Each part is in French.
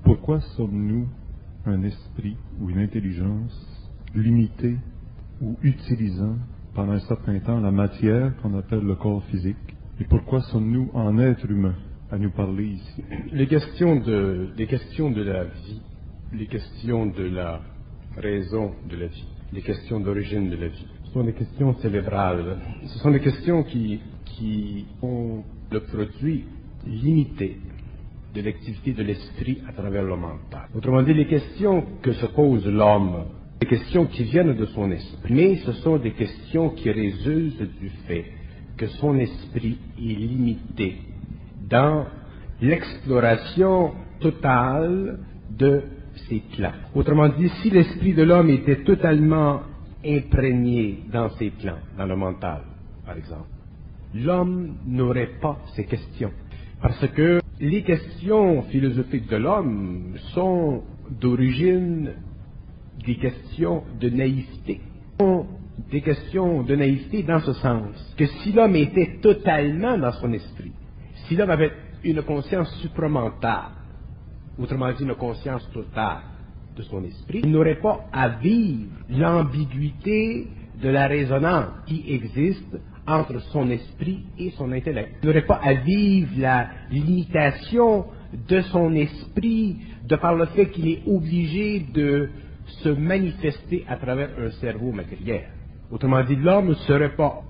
Pourquoi sommes-nous un esprit ou une intelligence limitée ou utilisant pendant un certain temps la matière qu'on appelle le corps physique? Et pourquoi sommes-nous en être humain à nous parler ici? Les questions de la vie, les questions de la raison de la vie, les questions d'origine de la vie, ce sont des questions cérébrales. Ce sont des questions qui ont le produit limité de l'activité de l'esprit à travers le mental. Autrement dit, les questions que se pose l'homme, des questions qui viennent de son esprit, mais ce sont des questions qui résultent du fait que son esprit est limité dans l'exploration totale de ses plans. Autrement dit, si l'esprit de l'homme était totalement imprégné dans ses plans, dans le mental, par exemple, l'homme n'aurait pas ces questions. Parce que les questions philosophiques de l'homme sont d'origine des questions de naïveté. Des questions de naïveté dans ce sens que si l'homme était totalement dans son esprit, si l'homme avait une conscience supramentale, autrement dit une conscience totale de son esprit, il n'aurait pas à vivre l'ambiguïté de la résonance qui existe entre son esprit et son intellect. Il n'aurait pas à vivre la limitation de son esprit de par le fait qu'il est obligé de se manifester à travers un cerveau matériel. Autrement dit, l'homme ne serait pas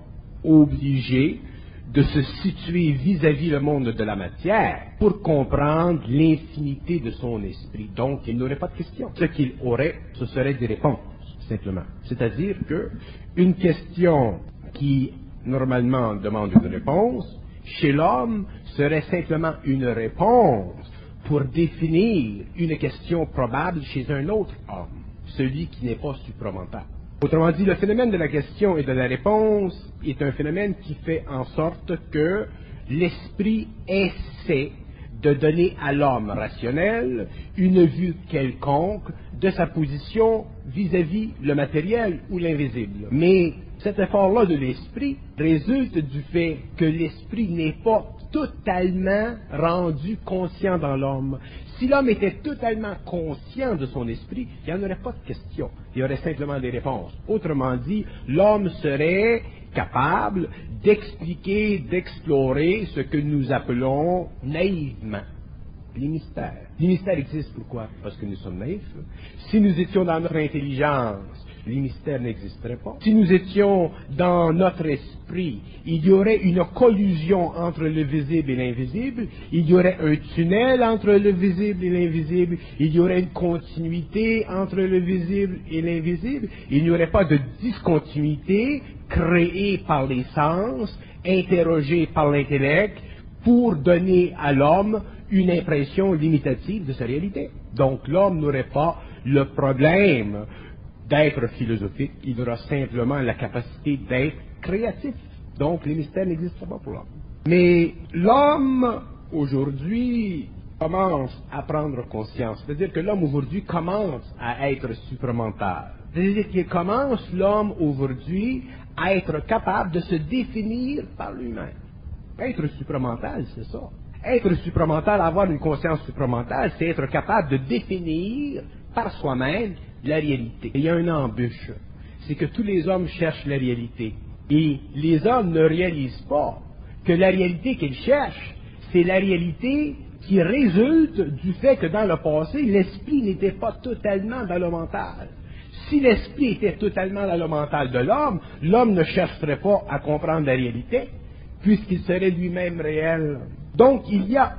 obligé de se situer vis-à-vis le monde de la matière pour comprendre l'infinité de son esprit. Donc, il n'aurait pas de questions. Ce qu'il aurait, ce serait des réponses, simplement. C'est-à-dire que une question qui normalement demande une réponse, chez l'homme, serait simplement une réponse pour définir une question probable chez un autre homme, celui qui n'est pas supramental. Autrement dit, le phénomène de la question et de la réponse est un phénomène qui fait en sorte que l'esprit essaie de donner à l'homme rationnel une vue quelconque de sa position vis-à-vis le matériel ou l'invisible. Mais cet effort-là de l'esprit résulte du fait que l'esprit n'est pas totalement rendu conscient dans l'homme. Si l'homme était totalement conscient de son esprit, il n'y en aurait pas de question. Il y aurait simplement des réponses. Autrement dit, l'homme serait capable d'expliquer, d'explorer ce que nous appelons naïvement les mystères. Les mystères existent pourquoi? Parce que nous sommes naïfs. Si nous étions dans notre intelligence, les mystères n'existeraient pas. Si nous étions dans notre esprit, il y aurait une collusion entre le visible et l'invisible, il y aurait un tunnel entre le visible et l'invisible, il y aurait une continuité entre le visible et l'invisible, il n'y aurait pas de discontinuité créée par les sens, interrogée par l'intellect, pour donner à l'homme une impression limitative de sa réalité. Donc l'homme n'aurait pas le problème d'être philosophique, il aura simplement la capacité d'être créatif. Donc les mystères n'existent pas pour l'homme. Mais l'homme, aujourd'hui, commence à prendre conscience. C'est-à-dire que l'homme, aujourd'hui, commence à être supramental. C'est-à-dire qu'il commence, l'homme, aujourd'hui, à être capable de se définir par lui-même. Être supramental, c'est ça. Être supramental, avoir une conscience supramentale, c'est être capable de définir par soi-même la réalité. Il y a une embûche, c'est que tous les hommes cherchent la réalité. Et les hommes ne réalisent pas que la réalité qu'ils cherchent, c'est la réalité qui résulte du fait que dans le passé, l'esprit n'était pas totalement dans le mental. Si l'esprit était totalement dans le mental de l'homme, l'homme ne chercherait pas à comprendre la réalité, puisqu'il serait lui-même réel. Donc, il y a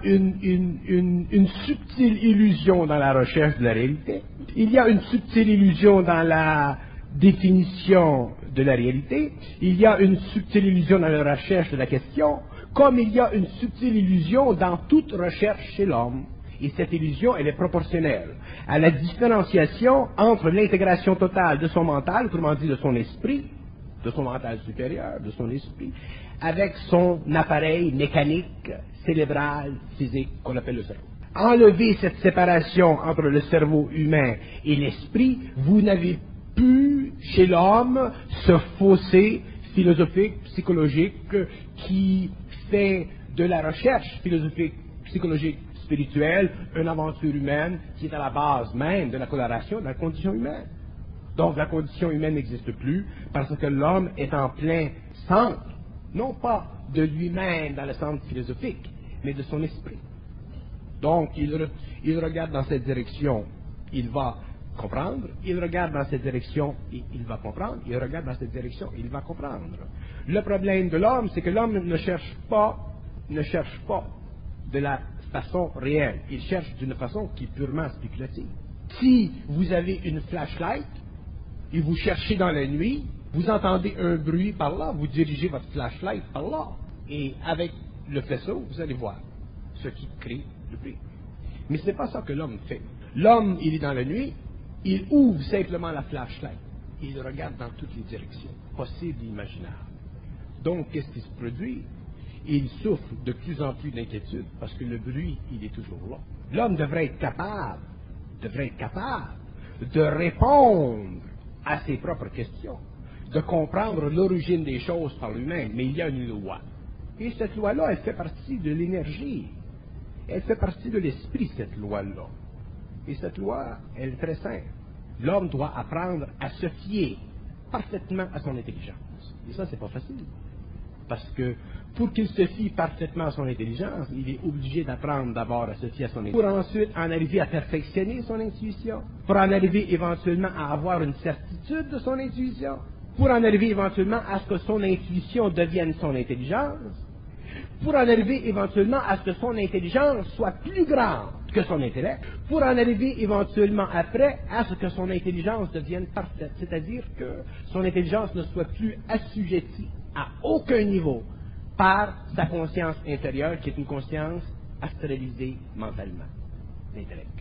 une subtile illusion dans la recherche de la réalité. Il y a une subtile illusion dans la définition de la réalité. Il y a une subtile illusion dans la recherche de la question, comme il y a une subtile illusion dans toute recherche chez l'homme. Et cette illusion, elle est proportionnelle à la différenciation entre l'intégration totale de son mental, autrement dit de son esprit, de son mental supérieur, de son esprit, avec son appareil mécanique, cérébral, physique, qu'on appelle le cerveau. Enlevez cette séparation entre le cerveau humain et l'esprit, vous n'avez plus chez l'homme ce fossé philosophique, psychologique, qui fait de la recherche philosophique, psychologique, spirituelle, une aventure humaine qui est à la base même de la coloration de la condition humaine. Donc la condition humaine n'existe plus parce que l'homme est en plein centre, non pas de lui-même dans le centre philosophique, mais de son esprit. Donc il regarde dans cette direction, il va comprendre, il regarde dans cette direction, il va comprendre, il regarde dans cette direction, il va comprendre. Le problème de l'homme, c'est que l'homme ne cherche pas de la façon réelle, il cherche d'une façon qui est purement spéculative. Si vous avez une flashlight et vous cherchez dans la nuit, vous entendez un bruit par là, vous dirigez votre flashlight par là, et avec le faisceau, vous allez voir ce qui crée le bruit. Mais ce n'est pas ça que l'homme fait. L'homme, il est dans la nuit, il ouvre simplement la flashlight, il regarde dans toutes les directions, possibles et imaginables. Donc, qu'est-ce qui se produit? Il souffre de plus en plus d'inquiétude, parce que le bruit, il est toujours là. L'homme devrait être capable de répondre à ses propres questions, de comprendre l'origine des choses par lui-même, mais il y a une loi. Et cette loi-là, elle fait partie de l'énergie. Elle fait partie de l'esprit, cette loi-là. Et cette loi, elle est très simple. L'homme doit apprendre à se fier parfaitement à son intelligence. Et ça, c'est pas facile. Parce que pour qu'il se fie parfaitement à son intelligence, il est obligé d'apprendre d'abord à se fier à son intelligence, pour ensuite en arriver à perfectionner son intuition, pour en arriver éventuellement à avoir une certitude de son intuition, pour en arriver éventuellement à ce que son intuition devienne son intelligence, pour en arriver éventuellement à ce que son intelligence soit plus grande que son intellect, pour en arriver éventuellement après à ce que son intelligence devienne parfaite, c'est-à-dire que son intelligence ne soit plus assujettie à aucun niveau par sa conscience intérieure, qui est une conscience astralisée mentalement, l'intellect.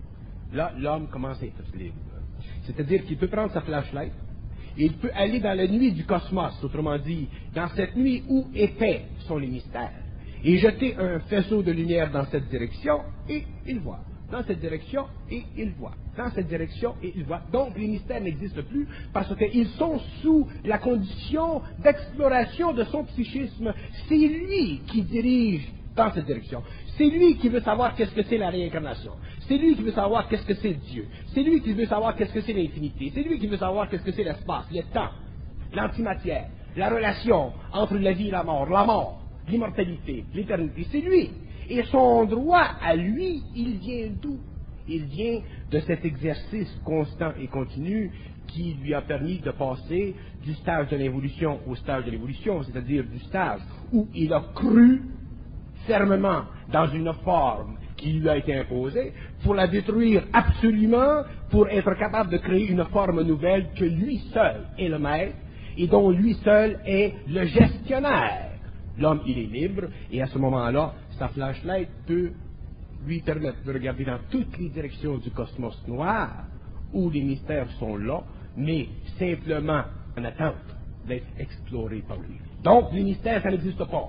Là, l'homme commence à être libre. C'est-à-dire qu'il peut prendre sa flashlight, et il peut aller dans la nuit du cosmos, autrement dit, dans cette nuit où épais sont les mystères, et jeter un faisceau de lumière dans cette direction, et il voit. Dans cette direction, et il voit. Dans cette direction, et il voit. Donc, les mystères n'existent plus parce qu'ils sont sous la condition d'exploration de son psychisme. C'est lui qui dirige dans cette direction. C'est lui qui veut savoir qu'est-ce que c'est la réincarnation. C'est lui qui veut savoir qu'est-ce que c'est Dieu. C'est lui qui veut savoir qu'est-ce que c'est l'infinité. C'est lui qui veut savoir qu'est-ce que c'est l'espace, le temps, l'antimatière, la relation entre la vie et la mort, l'immortalité, l'éternité. C'est lui. Et son droit à lui, il vient d'où? Il vient de cet exercice constant et continu qui lui a permis de passer du stage de l'involution au stage de l'évolution, c'est-à-dire du stage où il a cru fermement dans une forme qui lui a été imposée, pour la détruire absolument, pour être capable de créer une forme nouvelle que lui seul est le maître et dont lui seul est le gestionnaire. L'homme, il est libre, et à ce moment-là, sa flashlight peut lui permettre de regarder dans toutes les directions du cosmos noir, où les mystères sont là, mais simplement en attente d'être explorés par lui. Donc, les mystères, ça n'existe pas.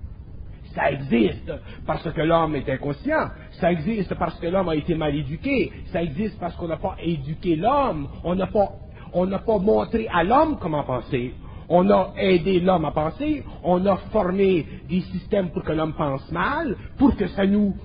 Ça existe parce que l'homme est inconscient, ça existe parce que l'homme a été mal éduqué, ça existe parce qu'on n'a pas éduqué l'homme, on n'a pas montré à l'homme comment penser. On a aidé l'homme à penser, on a formé des systèmes pour que l'homme pense mal, pour que ça nous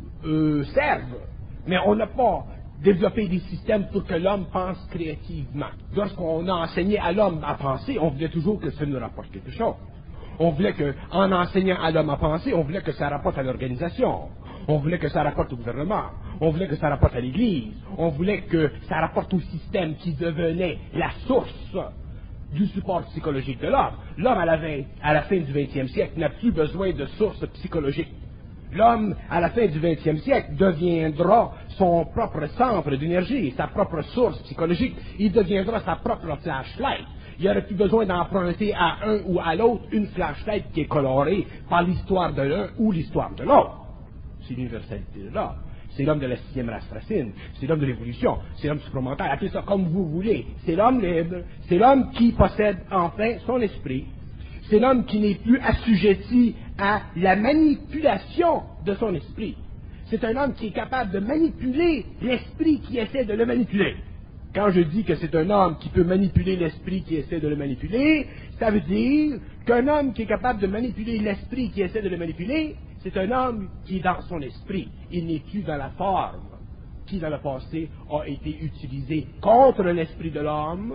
serve. Mais on n'a pas développé des systèmes pour que l'homme pense créativement. Lorsqu'on a enseigné à l'homme à penser, on voulait toujours que ça nous rapporte quelque chose. On voulait que, en enseignant à l'homme à penser, on voulait que ça rapporte à l'organisation. On voulait que ça rapporte au gouvernement. On voulait que ça rapporte à l'Église. On voulait que ça rapporte au système qui devenait la source du support psychologique de l'homme. L'homme, à la fin du XXe siècle, n'a plus besoin de sources psychologiques. L'homme, à la fin du XXe siècle, deviendra son propre centre d'énergie, sa propre source psychologique. Il deviendra sa propre flashlight. Il n'y aurait plus besoin d'emprunter à un ou à l'autre une flashlight qui est colorée par l'histoire de l'un ou l'histoire de l'autre. C'est l'universalité de l'homme. C'est l'homme de la 6e race racine, c'est l'homme de l'évolution, c'est l'homme supramental, appelez ça comme vous voulez. C'est l'homme libre, c'est l'homme qui possède enfin son esprit, c'est l'homme qui n'est plus assujetti à la manipulation de son esprit. C'est un homme qui est capable de manipuler l'esprit qui essaie de le manipuler. Quand je dis que c'est un homme qui peut manipuler l'esprit qui essaie de le manipuler, ça veut dire qu'un homme qui est capable de manipuler l'esprit qui essaie de le manipuler c'est un homme qui est dans son esprit. Il n'est plus dans la forme qui, dans le passé, a été utilisée contre l'esprit de l'homme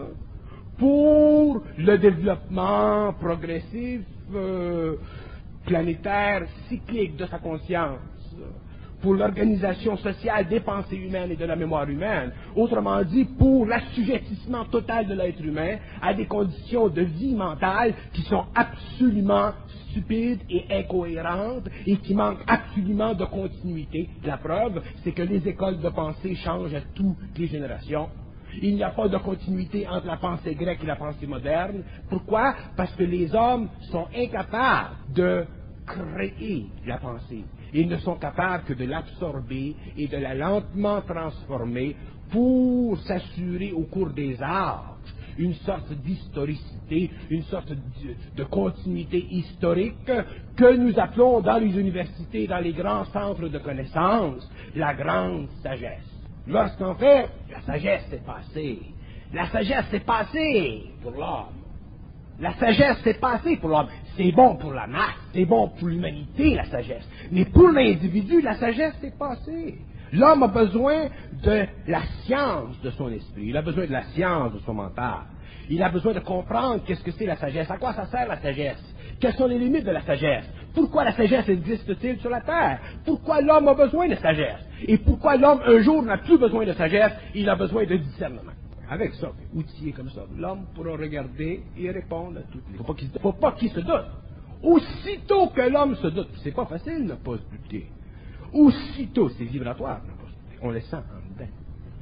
pour le développement progressif, planétaire, cyclique de sa conscience, pour l'organisation sociale des pensées humaines et de la mémoire humaine, autrement dit, pour l'assujettissement total de l'être humain à des conditions de vie mentale qui sont absolument stupides et incohérentes et qui manquent absolument de continuité. La preuve, c'est que les écoles de pensée changent à toutes les générations. Il n'y a pas de continuité entre la pensée grecque et la pensée moderne. Pourquoi? Parce que les hommes sont incapables de créer la pensée. Ils ne sont capables que de l'absorber et de la lentement transformer pour s'assurer au cours des âges une sorte d'historicité, une sorte de continuité historique que nous appelons dans les universités, dans les grands centres de connaissances, la grande sagesse. Lorsqu'en fait, la sagesse est passée. La sagesse est passée pour l'homme. La sagesse s'est passée pour l'homme. C'est bon pour la masse, c'est bon pour l'humanité, la sagesse. Mais pour l'individu, la sagesse s'est passée. L'homme a besoin de la science de son esprit. Il a besoin de la science de son mental. Il a besoin de comprendre qu'est-ce que c'est la sagesse. À quoi ça sert la sagesse? Quelles sont les limites de la sagesse? Pourquoi la sagesse existe-t-il sur la terre? Pourquoi l'homme a besoin de sagesse? Et pourquoi l'homme, un jour, n'a plus besoin de sagesse? Il a besoin de discernement. Avec ça, outillé comme ça, l'homme pourra regarder et répondre à toutes les... Il ne faut pas qu'il se doute. Aussitôt que l'homme se doute, c'est pas facile de ne pas se douter. Aussitôt, c'est vibratoire, on le sent en dedans.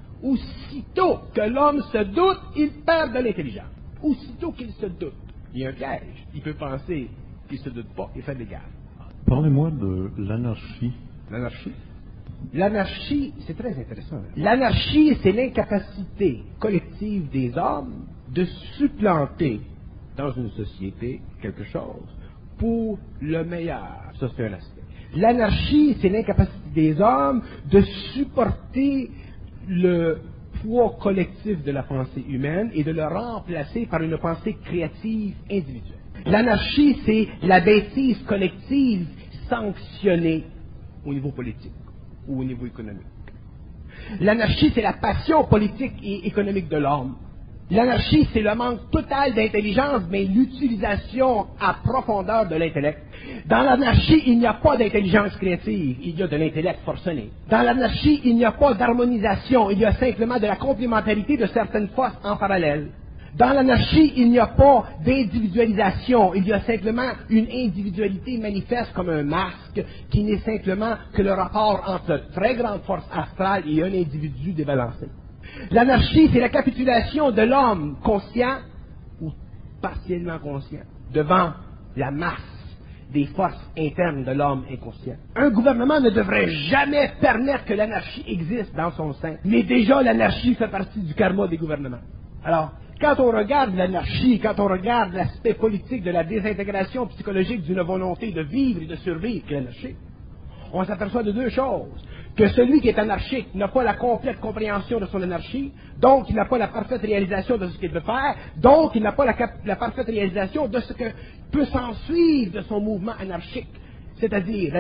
Aussitôt que l'homme se doute, il perd de l'intelligence. Aussitôt qu'il se doute, il y a un piège. Il peut penser qu'il ne se doute pas et faire des gaffes. Parlez-moi de l'anarchie. L'anarchie? L'anarchie, c'est très intéressant. L'anarchie, c'est l'incapacité collective des hommes de supplanter dans une société quelque chose pour le meilleur. Ça, c'est un aspect. L'anarchie, c'est l'incapacité des hommes de supporter le poids collectif de la pensée humaine et de le remplacer par une pensée créative individuelle. L'anarchie, c'est la bêtise collective sanctionnée au niveau politique ou au niveau économique. L'anarchie, c'est la passion politique et économique de l'homme. L'anarchie, c'est le manque total d'intelligence, mais l'utilisation à profondeur de l'intellect. Dans l'anarchie, il n'y a pas d'intelligence créative, il y a de l'intellect forcené. Dans l'anarchie, il n'y a pas d'harmonisation, il y a simplement de la complémentarité de certaines forces en parallèle. Dans l'anarchie, il n'y a pas d'individualisation, il y a simplement une individualité manifeste comme un masque qui n'est simplement que le rapport entre une très grande force astrale et un individu débalancé. L'anarchie, c'est la capitulation de l'homme conscient ou partiellement conscient devant la masse des forces internes de l'homme inconscient. Un gouvernement ne devrait jamais permettre que l'anarchie existe dans son sein, mais déjà l'anarchie fait partie du karma des gouvernements. Alors, quand on regarde l'anarchie, quand on regarde l'aspect politique de la désintégration psychologique d'une volonté de vivre et de survivre, qui est l'anarchie, on s'aperçoit de deux choses. Que celui qui est anarchique n'a pas la complète compréhension de son anarchie, donc il n'a pas la parfaite réalisation de ce qu'il veut faire, donc il n'a pas la parfaite réalisation de ce que peut s'ensuivre de son mouvement anarchique. C'est-à-dire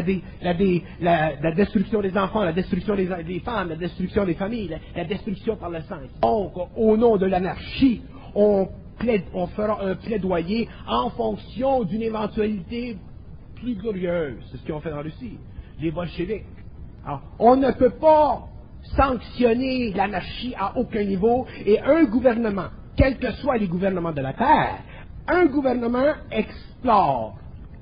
la destruction des enfants, la destruction des femmes, la destruction des familles, la destruction par le sang. Donc, au nom de l'anarchie, on fera un plaidoyer en fonction d'une éventualité plus glorieuse. C'est ce qu'ils ont fait en Russie, les bolcheviks. Alors, on ne peut pas sanctionner l'anarchie à aucun niveau, et un gouvernement, quels que soient les gouvernements de la Terre, un gouvernement explore,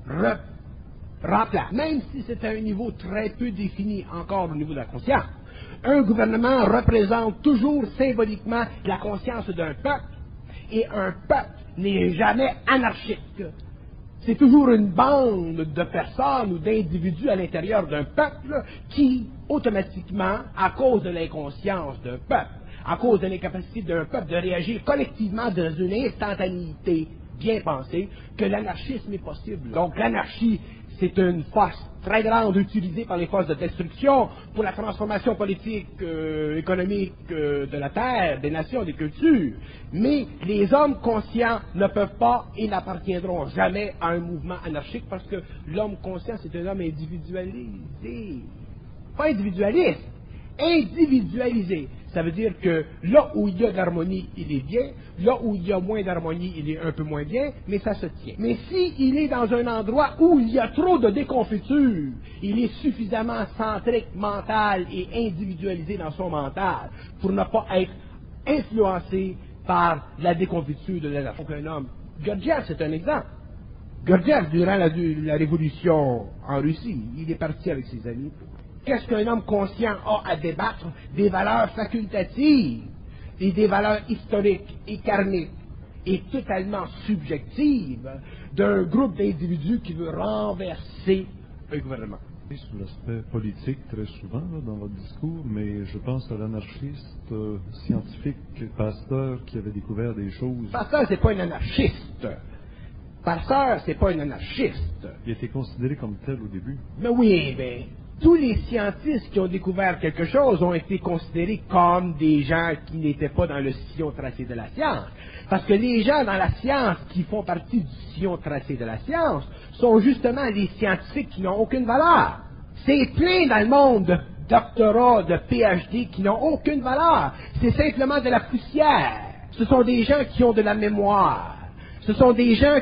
remplace, même si c'est à un niveau très peu défini encore au niveau de la conscience, un gouvernement représente toujours symboliquement la conscience d'un peuple, et un peuple n'est jamais anarchique. C'est toujours une bande de personnes ou d'individus à l'intérieur d'un peuple qui, automatiquement, à cause de l'inconscience d'un peuple, à cause de l'incapacité d'un peuple de réagir collectivement dans une instantanéité bien pensée, que l'anarchisme est possible. Donc l'anarchie, c'est une force très grande utilisée par les forces de destruction pour la transformation politique, économique de la terre, des nations, des cultures. Mais les hommes conscients ne peuvent pas et n'appartiendront jamais à un mouvement anarchique parce que l'homme conscient, c'est un homme individualisé. Pas individualiste, individualisé. Ça veut dire que là où il y a de l'harmonie, il est bien. Là où il y a moins d'harmonie, il est un peu moins bien, mais ça se tient. Mais s'il est dans un endroit où il y a trop de déconfiture, il est suffisamment centrique, mental et individualisé dans son mental pour ne pas être influencé par la déconfiture de l'anarchie. Donc un homme, Gurdjieff, c'est un exemple. Gurdjieff, durant la révolution en Russie, il est parti avec ses amis. Qu'est-ce qu'un homme conscient a à débattre? Des valeurs facultatives et des valeurs historiques et karmiques et totalement subjectives d'un groupe d'individus qui veut renverser un gouvernement. Sur l'aspect politique très souvent là, dans votre discours, mais je pense à l'anarchiste scientifique Pasteur qui avait découvert des choses. Pasteur, c'est pas un anarchiste. Pasteur, c'est pas un anarchiste. Il était considéré comme tel au début. Mais oui, mais tous les scientifiques qui ont découvert quelque chose ont été considérés comme des gens qui n'étaient pas dans le sillon tracé de la science. Parce que les gens dans la science qui font partie du sillon tracé de la science sont justement les scientifiques qui n'ont aucune valeur. C'est plein dans le monde de doctorats, de PhD qui n'ont aucune valeur. C'est simplement de la poussière. Ce sont des gens qui ont de la mémoire. Ce sont des gens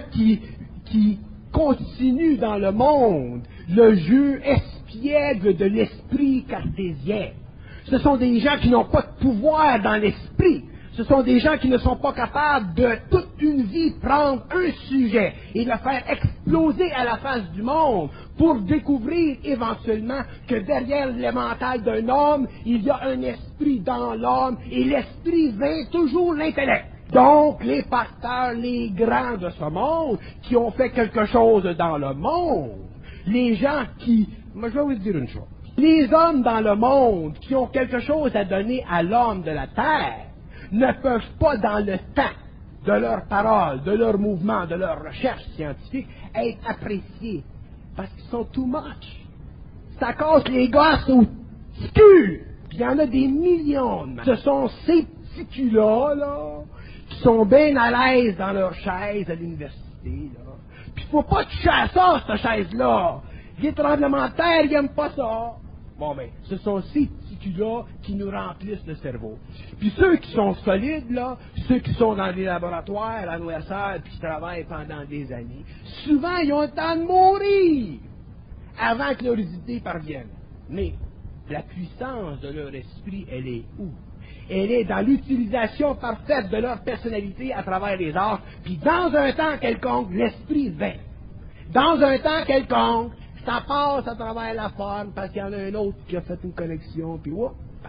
qui continuent dans le monde le jeu espiègle de l'esprit cartésien. Ce sont des gens qui n'ont pas de pouvoir dans l'esprit. Ce sont des gens qui ne sont pas capables de toute une vie prendre un sujet et le faire exploser à la face du monde pour découvrir éventuellement que derrière le mental d'un homme, il y a un esprit dans l'homme et l'esprit vainc toujours l'intellect. Donc, les pasteurs, les grands de ce monde, qui ont fait quelque chose dans le monde, les gens qui... Moi, je vais vous dire une chose. Les hommes dans le monde qui ont quelque chose à donner à l'homme de la terre ne peuvent pas, dans le temps de leurs paroles, de leurs mouvements, de leurs recherches scientifiques, être appréciés. Parce qu'ils sont too much. Ça casse les gosses au cul. Puis il y en a des millions. Ce sont ces petits culs-là, là, qui sont bien à l'aise dans leur chaise à l'université, là. Puis il faut pas toucher à ça, cette chaise-là. Les tremblements de terre, ils n'aiment pas ça. Bon, ben, ce sont ces petits culs-là qui nous remplissent le cerveau. Puis ceux qui sont solides, là, ceux qui sont dans les laboratoires, à l'USR, puis qui travaillent pendant des années, souvent, ils ont le temps de mourir avant que leurs idées parviennent. Mais la puissance de leur esprit, elle est où? Elle est dans l'utilisation parfaite de leur personnalité à travers les arts, puis dans un temps quelconque, l'esprit vainc. Dans un temps quelconque, ça passe à travers la forme, parce qu'il y en a un autre qui a fait une connexion, puis whoop, bam.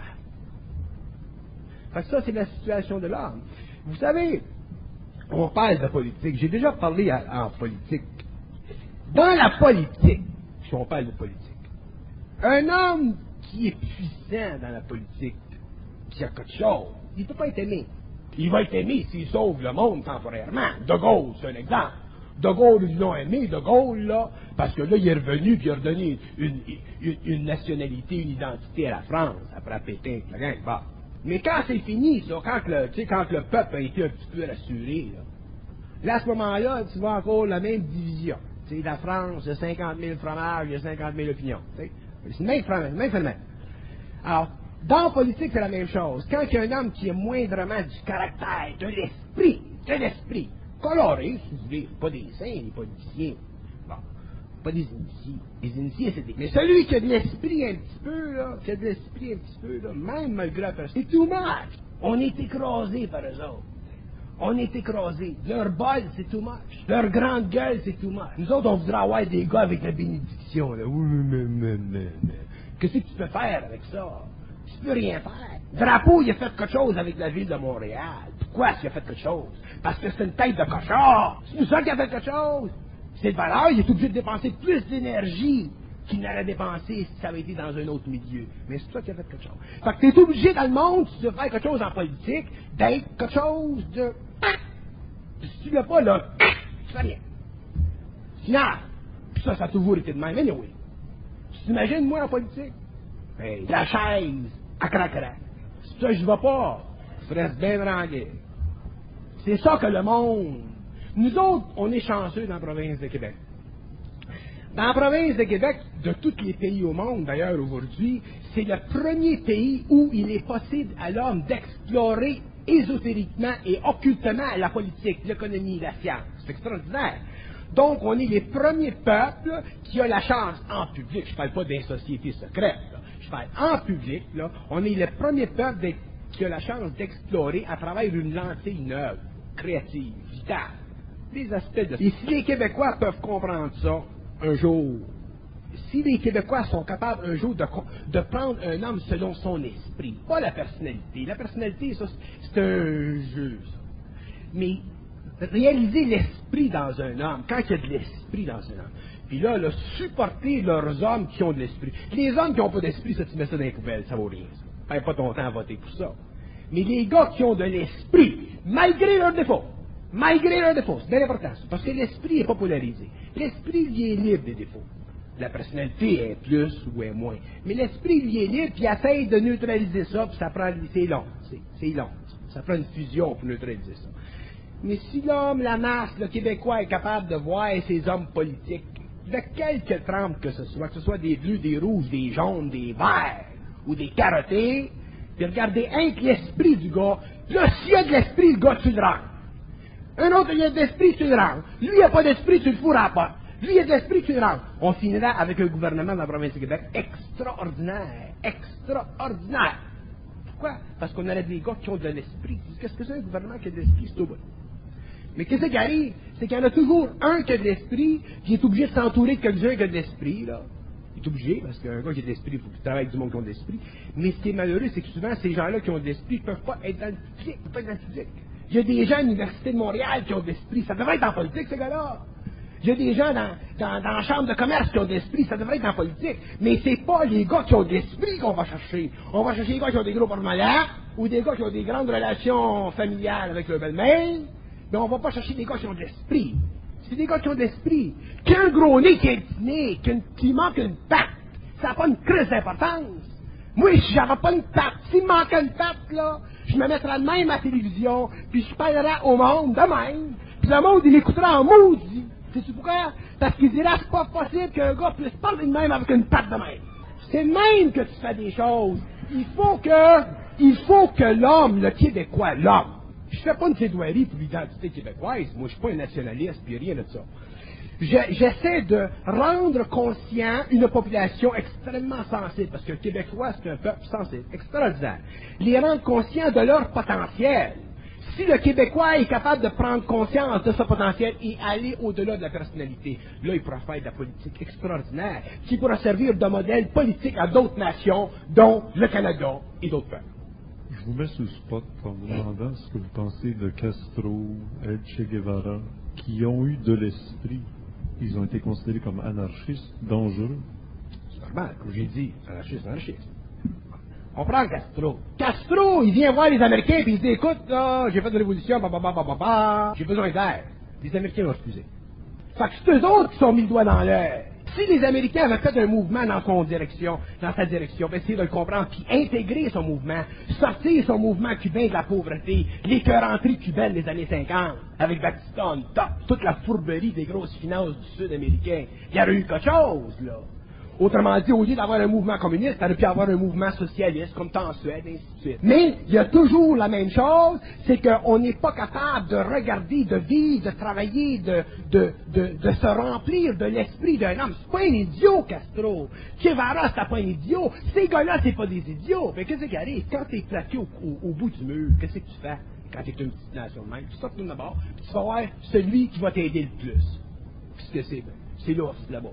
Fait que ça, c'est la situation de l'homme. Vous savez, on parle de politique. J'ai déjà parlé en politique. Dans la politique, si on parle de politique, un homme qui est puissant dans la politique, qui a quelque chose, il ne peut pas être aimé. Il va être aimé s'il sauve le monde temporairement. De Gaulle, c'est un exemple. De Gaulle, ils l'ont aimé, De Gaulle, là, parce que là, il est revenu et il a redonné une nationalité, une identité à la France, après Pétain, la gang, bah. Mais quand c'est fini, ça, quand le peuple a été un petit peu rassuré, là, à ce moment-là, tu vois encore la même division. T'sais, la France, il y a 50 000 fromages, il y a 50 000 opinions. T'sais. C'est le même phénomène. Alors, dans la politique, c'est la même chose. Quand il y a un homme qui est moindrement du caractère, de l'esprit, coloré, si vous voulez, pas des saints, ni pas initiés. Bon, pas des initiés. Les initiés, c'est des... Mais celui qui a de l'esprit un petit peu, là, même malgré la personne, c'est too much. On est écrasé par eux autres. On est écrasé. Leur bol, c'est too much. Leur grande gueule, c'est too much. Nous autres, on voudrait avoir des gars avec la bénédiction, là. Qu'est-ce que tu peux faire avec ça? Tu peux rien faire. Drapeau, il a fait quelque chose avec la ville de Montréal. Pourquoi est-ce qu'il a fait quelque chose? Parce que c'est une tête de cochon. C'est pour ça qu'il a fait quelque chose. C'est de valeur, il est obligé de dépenser plus d'énergie qu'il n'aurait dépensé si ça avait été dans un autre milieu. Mais c'est pour ça qu'il a fait quelque chose. Fait que t'es obligé dans le monde, si tu veux faire quelque chose en politique, d'être quelque chose de... Si tu l'as pas, là, tu fais rien. Final. Puis Ça a toujours été de même. Anyway, tu t'imagines, moi, en politique? Ben, la chaise, à crac-crac. C'est ça, je vais pas. Je reste bien branlé. C'est ça que le monde... Nous autres, on est chanceux dans la province de Québec. Dans la province de Québec, de tous les pays au monde, d'ailleurs, aujourd'hui, c'est le premier pays où il est possible à l'homme d'explorer ésotériquement et occultement la politique, l'économie, la science. C'est extraordinaire. Donc, on est les premiers peuples qui ont la chance, en public, je ne parle pas des sociétés secrètes, là, je parle en public, là, on est les premiers peuples qui ont la chance d'explorer à travers une lentille neuve, créative, vitale, des aspects de... Et si les Québécois peuvent comprendre ça, un jour, si les Québécois sont capables un jour de prendre un homme selon son esprit, pas la personnalité. La personnalité, ça, c'est un jeu, ça. Mais réaliser l'esprit dans un homme, quand il y a de l'esprit dans un homme, puis là, supporter leurs hommes qui ont de l'esprit. Les hommes qui n'ont pas d'esprit, ça, tu mets ça dans les poubelles, ça vaut rien, ça. Perds pas ton temps à voter pour ça. Mais les gars qui ont de l'esprit, malgré leurs défauts, c'est bien important, ça, parce que l'esprit n'est pas polarisé. L'esprit, il est libre des défauts. La personnalité est plus ou est moins. Mais l'esprit, il est libre, puis il essaye de neutraliser ça, puis ça prend... C'est long. Ça prend une fusion pour neutraliser ça. Mais si l'homme, la masse, le Québécois est capable de voir ces hommes politiques, de quelque trempe que ce soit des bleus, des rouges, des jaunes, des verts, ou des carottés, puis regardez un que l'esprit du gars, là, s'il y a de l'esprit, le gars, tu le rends. Un autre, il a de l'esprit, tu le rends. Lui, il n'a pas d'esprit, tu le fous à la porte. Lui, il a de l'esprit, tu le rends. On finira avec un gouvernement dans la province de Québec extraordinaire. Pourquoi? Parce qu'on aurait des gars qui ont de l'esprit. Qu'est-ce que c'est un gouvernement qui a de l'esprit? C'est au bout. Mais qu'est-ce qui arrive? C'est qu'il y en a toujours un qui a de l'esprit, qui est obligé de s'entourer de quelqu'un qui a de l'esprit, là. Il est obligé, parce qu'un gars qui a de l'esprit, il faut qu'il travaille avec du monde qui a de l'esprit. Mais ce qui est malheureux, c'est que souvent, ces gens-là qui ont de l'esprit ne peuvent pas être dans le public. Il y a des gens à l'Université de Montréal qui ont de l'esprit. Ça devrait être en politique, ces gars-là. Il y a des gens dans la chambre de commerce qui ont de l'esprit. Ça devrait être en politique. Mais c'est pas les gars qui ont de l'esprit qu'on va chercher. On va chercher les gars qui ont des gros porte-malades ou des gars qui ont des grandes relations familiales avec leur belle-mère. Mais on va pas chercher des gars qui ont de l'esprit. C'est des gars qui ont de l'esprit. Qu'un gros nez qui a un petit nez, qui manque une patte, ça n'a pas une crise d'importance. Moi, si j'avais pas une patte, s'il me manquait une patte, là, je me mettrais de même à la télévision, puis je parlerais au monde de même, puis le monde, il m'écouterait en maudit. Sais-tu pourquoi? Parce qu'il dirait, c'est pas possible qu'un gars puisse parler de même avec une patte de même. C'est de même que tu fais des choses. Il faut que l'homme, le Québécois, l'homme, je fais pas une plaidoirie pour l'identité québécoise, moi je suis pas un nationaliste, puis rien de ça. J'essaie de rendre conscient une population extrêmement sensible, parce que le Québécois, c'est un peuple sensible, extraordinaire. Les rendre conscients de leur potentiel. Si le Québécois est capable de prendre conscience de ce potentiel et aller au-delà de la personnalité, là, il pourra faire de la politique extraordinaire, qui pourra servir de modèle politique à d'autres nations, dont le Canada et d'autres peuples. Je vous mets sous le spot en vous demandant ce que vous pensez de Castro, El Che Guevara, qui ont eu de l'esprit. Ils ont été considérés comme anarchistes, dangereux. C'est normal, comme j'ai dit, anarchiste. On prend Castro. Castro, il vient voir les Américains et il se dit, écoute, là, j'ai fait une révolution, j'ai besoin d'aide. Les Américains l'ont refusé. Fait que c'est eux autres qui sont mis le doigt dans l'air. Si les Américains avaient fait un mouvement dans sa direction, essayer de le comprendre, puis intégrer son mouvement, sortir son mouvement cubain de la pauvreté, l'écœuranterie cubaine des années 50, avec Batista on top, toute la fourberie des grosses finances du Sud américain, il y aurait eu quelque chose, là. Autrement dit, au lieu d'avoir un mouvement communiste, il aurait pu avoir un mouvement socialiste, comme en Suède, et ainsi de suite. Mais il y a toujours la même chose, c'est qu'on n'est pas capable de regarder, de vivre, de travailler, de se remplir de l'esprit d'un homme. C'est pas un idiot, Castro. Guevara, c'est pas un idiot. Ces gars-là, c'est pas des idiots. Mais qu'est-ce qui arrive? Quand t'es plaqué au bout du mur, qu'est-ce que tu fais? Quand t'es une petite nation de même, tu sors de bord, puis tu vas voir celui qui va t'aider le plus. Qu'est-ce que c'est l'ours, là-bas.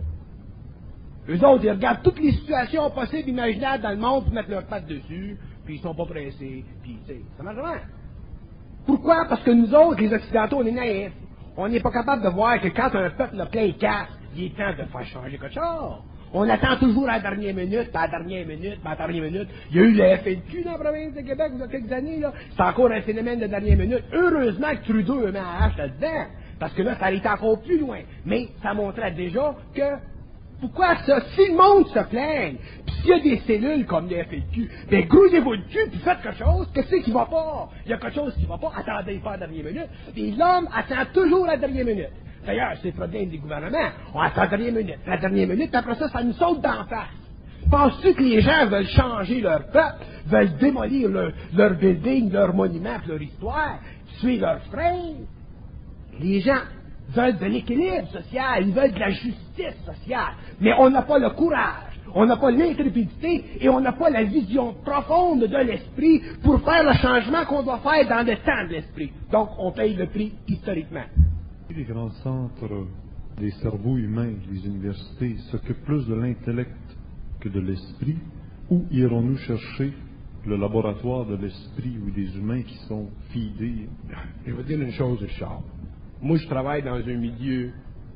Eux autres, ils regardent toutes les situations possibles, imaginables dans le monde pour mettre leurs pattes dessus, puis ils sont pas pressés, puis tu sais, ça marche vraiment. Pourquoi? Parce que nous autres, les Occidentaux, on est naïfs. On n'est pas capable de voir que quand un peuple a plein casse, il est temps de faire changer quelque chose. On attend toujours à la dernière minute, puis à la dernière minute, puis à la dernière minute. Il y a eu le FLQ dans la province de Québec il y a quelques années, là. C'est encore un phénomène de dernière minute. Heureusement que Trudeau met un hache là-dedans. Parce que là, ça allait encore plus loin. Mais ça montrait déjà que, pourquoi ça? Si le monde se plaigne, puis s'il y a des cellules comme le FLQ, ben grouillez-vous le cul, puis faites quelque chose, qu'est-ce qui va pas? Il y a quelque chose qui va pas, attendez pas à la dernière minute. Puis l'homme attend toujours la dernière minute. D'ailleurs, c'est le problème des gouvernements. On attend la dernière minute, puis après ça nous saute d'en face. Penses-tu que les gens veulent changer leur peuple, veulent démolir leur building, leur monument, leur histoire, tuer leurs frères? Les gens veulent de l'équilibre social, ils veulent de la justice sociale, mais on n'a pas le courage, on n'a pas l'intrépidité et on n'a pas la vision profonde de l'esprit pour faire le changement qu'on doit faire dans le temps de l'esprit. Donc, on paye le prix historiquement. Les grands centres des cerveaux humains, les universités, s'occupent plus de l'intellect que de l'esprit. Où irons-nous chercher le laboratoire de l'esprit ou des humains qui sont fidés? Je vais dire une chose, Richard. Moi, je travaille dans un milieu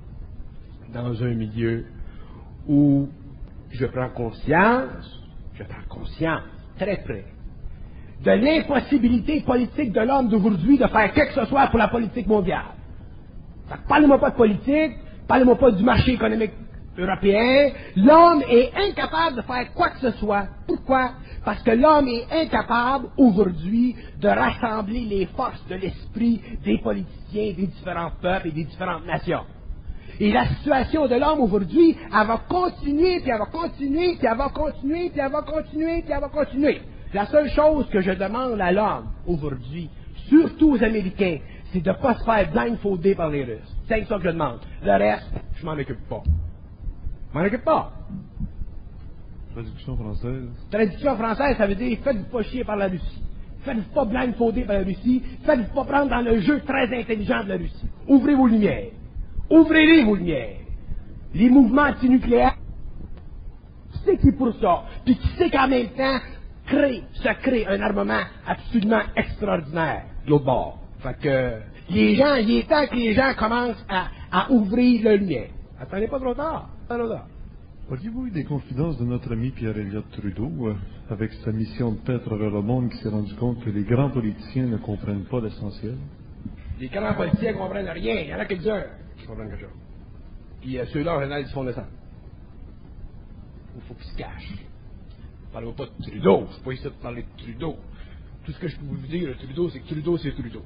où je prends conscience, très près, de l'impossibilité politique de l'homme d'aujourd'hui de faire quelque que ce soit pour la politique mondiale. Parlez-moi pas de politique, parlez-moi pas du marché économique européen. L'homme est incapable de faire quoi que ce soit. Pourquoi? Parce que l'homme est incapable aujourd'hui de rassembler les forces de l'esprit des politiciens, des différents peuples et des différentes nations. Et la situation de l'homme aujourd'hui, elle va continuer, puis elle va continuer, puis elle va continuer, puis elle va continuer, puis elle va continuer. La seule chose que je demande à l'homme aujourd'hui, surtout aux Américains, c'est de ne pas se faire blindfolder par les Russes. C'est ça que je demande. Le reste, je m'en occupe pas. Je m'en occupe pas. Traduction française. Traduction française, ça veut dire faites-vous pas chier par la Russie. Faites-vous pas blindfolder par la Russie. Faites-vous pas prendre dans le jeu très intelligent de la Russie. Ouvrez vos lumières. Ouvrez-les vos lumières. Les mouvements antinucléaires, qui c'est qui est pour ça? Puis qui c'est qu'en même temps se crée un armement absolument extraordinaire de l'autre bord. Fait que les gens, il est temps que les gens commencent à ouvrir le lumière. Attendez pas trop tard. Auriez-vous eu des confidences de notre ami Pierre-Éliott Trudeau, avec sa mission de paix à travers le monde, qui s'est rendu compte que les grands politiciens ne comprennent pas l'essentiel? Les grands politiciens ne comprennent rien. Il y en a quelques-uns qui comprennent quelque chose. Puis ceux-là, en général, ils se font descendre. Il faut qu'ils se cachent. Parlez-moi pas de Trudeau. Je ne suis pas ici de parler de Trudeau. Tout ce que je peux vous dire de Trudeau, c'est que Trudeau, c'est Trudeau.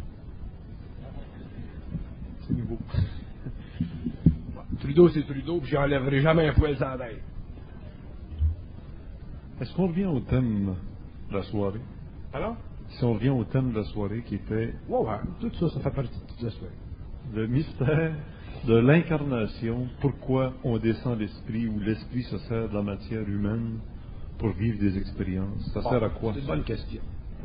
C'est nouveau. Trudeau, c'est Trudeau, puis j'enlèverai jamais un poil sans tête. Est-ce qu'on revient au thème de la soirée? Alors? Si on revient au thème de la soirée qui était... Ouais, tout ça, ça fait partie de toute la soirée. Le mystère de l'incarnation, pourquoi on descend l'esprit ou l'esprit se sert de la matière humaine pour vivre des expériences. Ça sert à quoi? C'est une bonne question.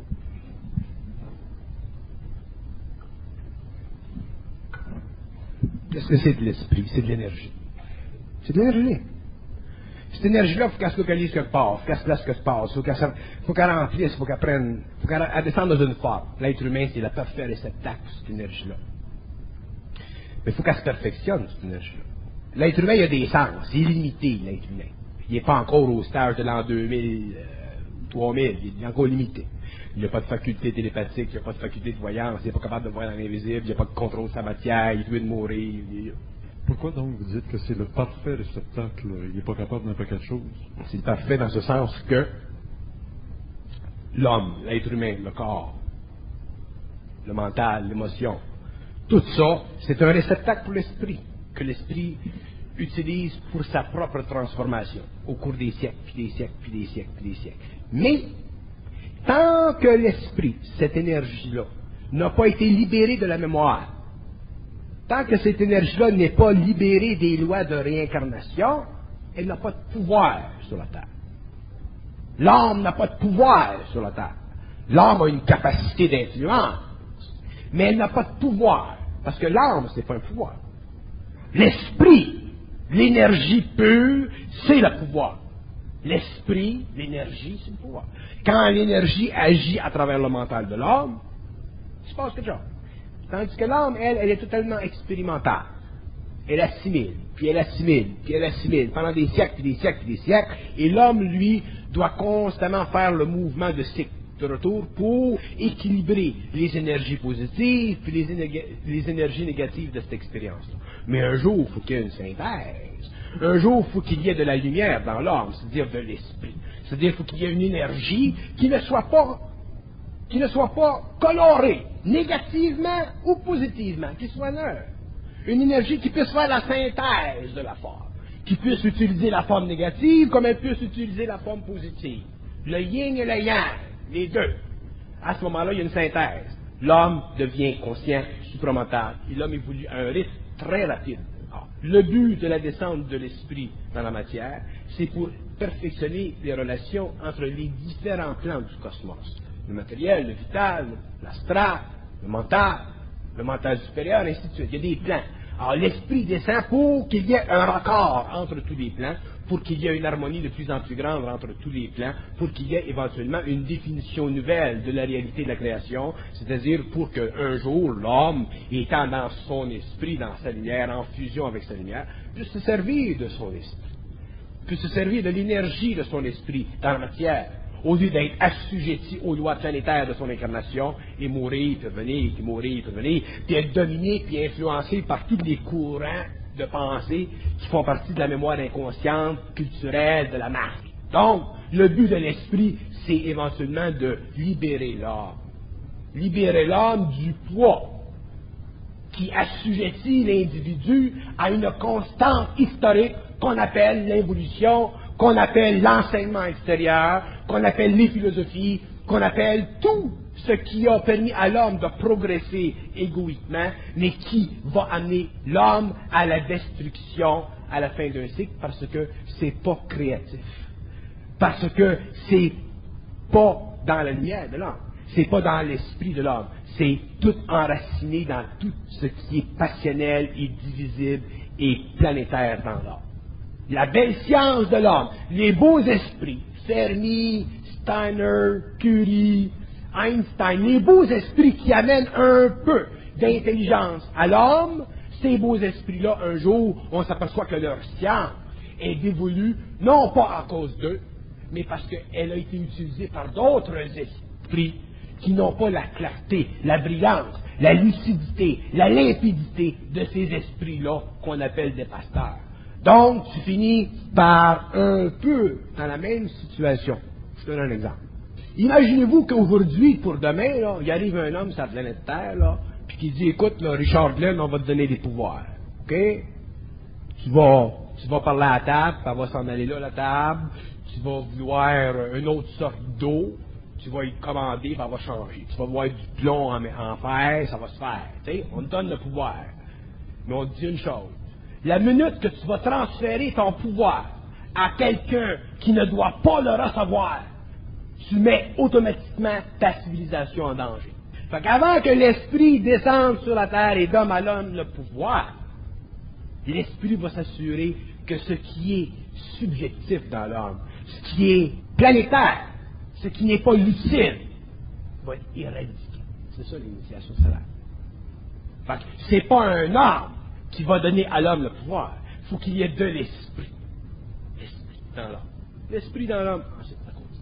Qu'est-ce que c'est de l'esprit? C'est de l'énergie. C'est de l'énergie. Cette énergie-là, il faut qu'elle se localise quelque part, il faut qu'elle se place quelque part, il faut qu'elle remplisse, il faut qu'elle prenne, il faut qu'elle descende dans une forme. L'être humain, c'est le parfait réceptacle de cette énergie-là. Mais il faut qu'elle se perfectionne, cette énergie-là. L'être humain, il a des sens, c'est illimité, l'être humain. Il n'est pas encore au stage de l'an 2000, 3000, il est encore limité. Il n'a pas de faculté télépathique, il n'a pas de faculté de voyance, il n'est pas capable de voir dans l'invisible, il n'a pas de contrôle de sa matière, il doit mourir. Pourquoi donc vous dites que c'est le parfait réceptacle? Il n'est pas capable de n'importe quelle chose? C'est parfait dans ce sens que l'homme, l'être humain, le corps, le mental, l'émotion, tout ça, c'est un réceptacle pour l'esprit, que l'esprit utilise pour sa propre transformation au cours des siècles, puis des siècles, puis des siècles, puis des siècles. Mais, tant que l'esprit, cette énergie-là, n'a pas été libérée de la mémoire, tant que cette énergie-là n'est pas libérée des lois de réincarnation, elle n'a pas de pouvoir sur la Terre. L'âme n'a pas de pouvoir sur la Terre. L'âme a une capacité d'influence, mais elle n'a pas de pouvoir, parce que l'âme, c'est pas un pouvoir. L'esprit, l'énergie pure, c'est le pouvoir. L'esprit, l'énergie, c'est le pouvoir. Quand l'énergie agit à travers le mental de l'homme, il se passe quelque chose. Tandis que l'âme, elle est totalement expérimentale. Elle assimile, puis elle assimile, puis elle assimile, pendant des siècles, puis des siècles, puis des siècles, et l'homme, lui, doit constamment faire le mouvement de cycle. de retour pour équilibrer les énergies positives et les énergies négatives de cette expérience-là. Mais un jour, il faut qu'il y ait une synthèse. Un jour, il faut qu'il y ait de la lumière dans l'âme, c'est-à-dire de l'esprit. C'est-à-dire qu'il faut qu'il y ait une énergie qui ne soit pas colorée, négativement ou positivement, qui soit neutre. Une énergie qui puisse faire la synthèse de la forme, qui puisse utiliser la forme négative comme elle puisse utiliser la forme positive. Le yin et le yang, les deux. À ce moment-là, il y a une synthèse. L'homme devient conscient, supramental, et l'homme évolue à un rythme très rapide. Alors, le but de la descente de l'esprit dans la matière, c'est pour perfectionner les relations entre les différents plans du cosmos. Le matériel, le vital, l'astral, le mental supérieur, ainsi de suite. Il y a des plans. Alors, l'esprit descend pour qu'il y ait un raccord entre tous les plans, pour qu'il y ait une harmonie de plus en plus grande entre tous les plans, pour qu'il y ait éventuellement une définition nouvelle de la réalité de la création, c'est-à-dire pour qu'un jour, l'homme, étant dans son esprit, dans sa lumière, en fusion avec sa lumière, puisse se servir de son esprit, puisse se servir de l'énergie de son esprit dans la matière, au lieu d'être assujetti aux lois planétaires de son incarnation, et mourir, puis revenir, puis mourir, puis revenir, puis être dominé, puis influencé par tous les courants de pensée qui font partie de la mémoire inconsciente, culturelle, de la marque. Donc, le but de l'esprit, c'est éventuellement de libérer l'âme. Libérer l'âme du poids qui assujettit l'individu à une constante historique qu'on appelle l'évolution, qu'on appelle l'enseignement extérieur, qu'on appelle les philosophies, qu'on appelle tout ce qui a permis à l'homme de progresser égoïquement, mais qui va amener l'homme à la destruction à la fin d'un cycle parce que c'est pas créatif. Parce que c'est pas dans la lumière de l'homme. C'est pas dans l'esprit de l'homme. C'est tout enraciné dans tout ce qui est passionnel et divisible et planétaire dans l'homme. La belle science de l'homme, les beaux esprits, Fermi, Steiner, Curie, Einstein, les beaux esprits qui amènent un peu d'intelligence à l'homme, ces beaux esprits-là, un jour, on s'aperçoit que leur science est dévolue, non pas à cause d'eux, mais parce qu'elle a été utilisée par d'autres esprits qui n'ont pas la clarté, la brillance, la lucidité, la limpidité de ces esprits-là qu'on appelle des pasteurs. Donc, tu finis par un peu dans la même situation. Je te donne un exemple. Imaginez-vous qu'aujourd'hui, pour demain, là, il arrive un homme sur la planète Terre, là, puis qui dit, écoute, là, Richard Glenn, on va te donner des pouvoirs. OK? Tu vas parler à la table, puis elle va s'en aller là, la table. Tu vas vouloir une autre sorte d'eau. Tu vas y commander, puis elle va changer. Tu vas voir du plomb en fer, ça va se faire. Tu sais, on te donne le pouvoir. Mais on te dit une chose. La minute que tu vas transférer ton pouvoir à quelqu'un qui ne doit pas le recevoir, tu mets automatiquement ta civilisation en danger. Fait qu'avant que l'esprit descende sur la terre et donne à l'homme le pouvoir, l'esprit va s'assurer que ce qui est subjectif dans l'homme, ce qui est planétaire, ce qui n'est pas lucide, va être éradiqué. C'est ça l'initiation solaire. Fait que c'est pas un homme qui va donner à l'homme le pouvoir. Il faut qu'il y ait de l'esprit. L'esprit dans l'homme. L'esprit dans l'homme. Ensuite, ça continue.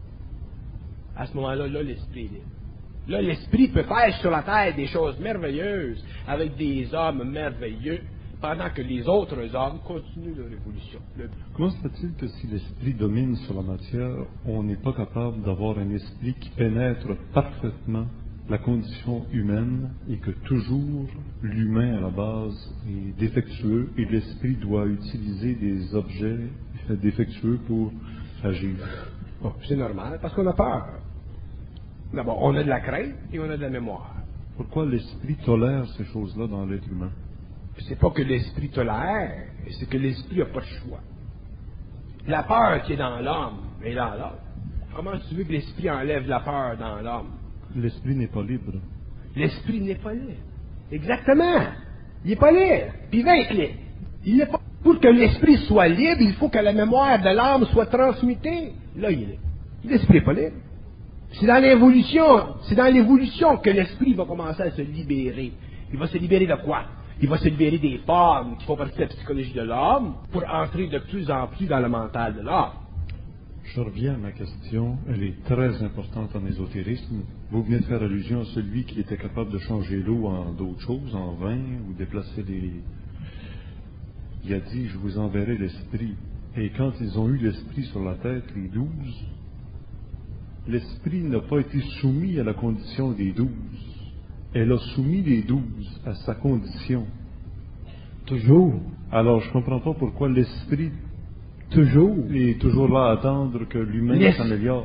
À ce moment-là, là, l'esprit est libre. Là, l'esprit peut faire sur la terre des choses merveilleuses avec des hommes merveilleux, pendant que les autres hommes continuent leur évolution. Comment se fait-il que si l'esprit domine sur la matière, on n'est pas capable d'avoir un esprit qui pénètre parfaitement la condition humaine et que toujours l'humain à la base est défectueux et l'esprit doit utiliser des objets défectueux pour agir? Bon, c'est normal, parce qu'on a peur. D'abord, on a de la crainte et on a de la mémoire. Pourquoi l'esprit tolère ces choses-là dans l'être humain? C'est pas que l'esprit tolère, c'est que l'esprit n'a pas de choix. La peur qui est dans l'homme est dans l'homme. Comment tu veux que l'esprit enlève la peur dans l'homme? L'esprit n'est pas libre. L'esprit n'est pas libre. Exactement. Il n'est pas libre. Puis il va être libre. Il n'est pas... Pour que l'esprit soit libre, il faut que la mémoire de l'âme soit transmutée. Là, il est libre. L'esprit n'est pas libre. C'est dans l'évolution que l'esprit va commencer à se libérer. Il va se libérer de quoi? Il va se libérer des formes qui font partie de la psychologie de l'homme pour entrer de plus en plus dans le mental de l'homme. Je reviens à ma question, elle est très importante en ésotérisme. Vous venez de faire allusion à celui qui était capable de changer l'eau en d'autres choses, en vin, ou déplacer les... Il a dit, je vous enverrai l'esprit. Et quand ils ont eu l'esprit sur la tête, les 12, l'esprit n'a pas été soumis à la condition des 12. Elle a soumis les 12 à sa condition. Toujours. Alors, je ne comprends pas pourquoi l'esprit est toujours là à attendre que l'humain s'améliore.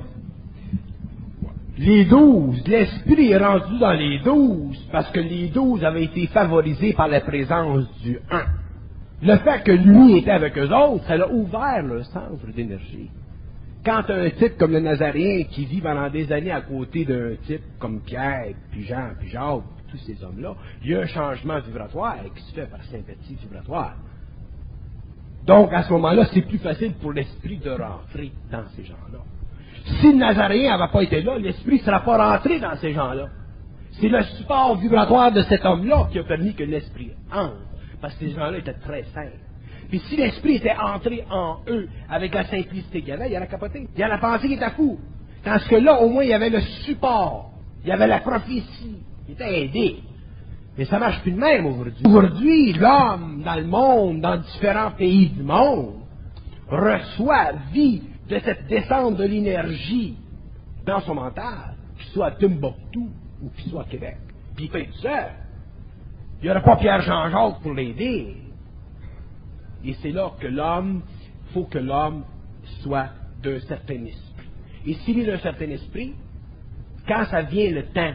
Les 12, l'esprit est rendu dans les 12 parce que les 12 avaient été favorisés par la présence du 1. Le fait que lui était avec eux autres, ça a ouvert leur centre d'énergie. Quand un type comme le Nazaréen qui vit pendant des années à côté d'un type comme Pierre, puis Jean, puis Jacques, tous ces hommes-là, il y a un changement vibratoire qui se fait par sympathie vibratoire. Donc, à ce moment-là, c'est plus facile pour l'esprit de rentrer dans ces gens-là. Si le Nazaréen n'avait pas été là, l'esprit ne sera pas rentré dans ces gens-là. C'est le support vibratoire de cet homme-là qui a permis que l'esprit entre, parce que ces gens-là étaient très simples. Puis si l'esprit était entré en eux avec la simplicité qu'il y avait, il aurait capoté. Il aurait pensé qu'il était fou. Tandis que là, au moins, il y avait le support. Il y avait la prophétie. Il était aidé. Mais ça marche plus de même aujourd'hui. Aujourd'hui, l'homme, dans le monde, dans différents pays du monde, vit de cette descente de l'énergie dans son mental, qu'il soit à Timbuktu ou qu'il soit à Québec. Puis il fait tout seul. Il n'y aurait pas Pierre Jean-Jacques pour l'aider. Et c'est là que l'homme, il faut que l'homme soit d'un certain esprit. Et s'il est d'un certain esprit, quand ça vient le temps,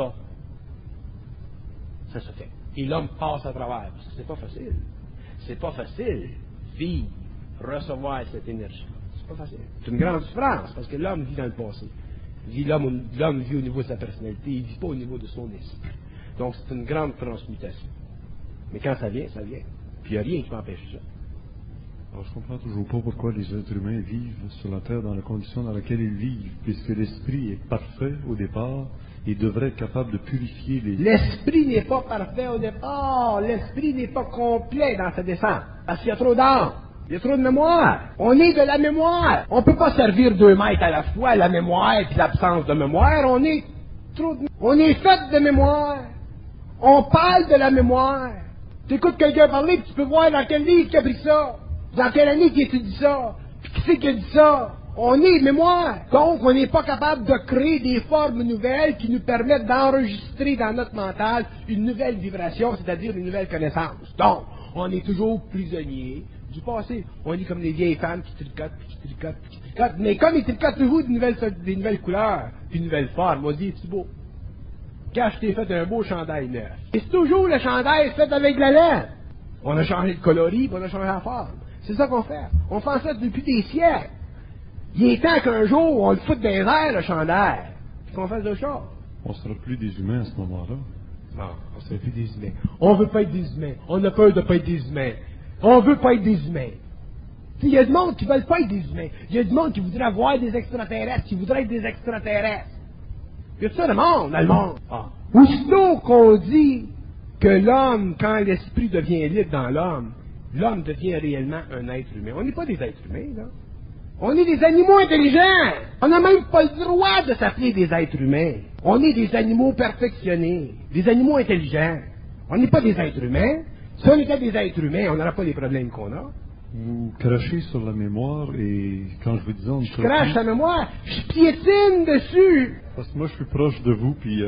ça se fait. Et l'homme passe à travers, parce que c'est pas facile. C'est pas facile, vivre, recevoir cette énergie. C'est pas facile. C'est une grande différence, parce que l'homme vit dans le passé. L'homme vit au niveau de sa personnalité, il ne vit pas au niveau de son esprit. Donc c'est une grande transmutation. Mais quand ça vient, ça vient. Puis il n'y a rien qui peut empêcher ça. Alors, je ne comprends toujours pas pourquoi les êtres humains vivent sur la Terre dans la condition dans laquelle ils vivent, puisque l'esprit est parfait au départ et devrait être capable de purifier les... L'esprit n'est pas parfait au départ. L'esprit n'est pas complet dans sa descente. Parce qu'il y a trop d'âme. Il y a trop de mémoire. On est de la mémoire. On ne peut pas servir 2 maîtres à la fois, la mémoire et l'absence de mémoire. On est fait de mémoire. On parle de la mémoire. Tu écoutes quelqu'un parler, puis tu peux voir dans quel livre il a pris ça. Dans quelle année qu'il étudie ça? Puis qui c'est qui a dit ça? On est mémoire. Donc, on n'est pas capable de créer des formes nouvelles qui nous permettent d'enregistrer dans notre mental une nouvelle vibration, c'est-à-dire une nouvelle connaissance. Donc, on est toujours prisonnier du passé. On est comme des vieilles femmes qui tricotent, puis qui tricotent, puis qui tricotent. Mais comme ils tricotent toujours des nouvelles couleurs, puis une nouvelle forme, on dit, c'est beau. Quand je t'ai fait un beau chandail neuf. Et c'est toujours le chandail fait avec de la laine. On a changé le coloris, puis on a changé la forme. C'est ça qu'on fait. On fait ça depuis des siècles. Il est temps qu'un jour, on le foute dans les airs, le chandail, puis qu'on fasse d'autres choses. On ne sera plus des humains à ce moment-là. Non, on ne sera plus des humains. On ne veut pas être des humains. On a peur de ne pas être des humains. On ne veut pas être des humains. Il y a du monde qui ne veulent pas être des humains. Il y a du monde qui voudrait avoir des extraterrestres, qui voudrait être des extraterrestres. Il y a tout ça de monde dans le monde. Aussitôt qu'on dit que l'homme, quand l'esprit devient libre dans l'homme, l'homme devient réellement un être humain. On n'est pas des êtres humains, là. On est des animaux intelligents. On n'a même pas le droit de s'appeler des êtres humains. On est des animaux perfectionnés, des animaux intelligents. On n'est pas des êtres humains. Si on était des êtres humains, on n'aurait pas les problèmes qu'on a. Vous crachez sur la mémoire et quand je vous dis on... Je crache la mémoire, je piétine dessus. Parce que moi je suis proche de vous, puis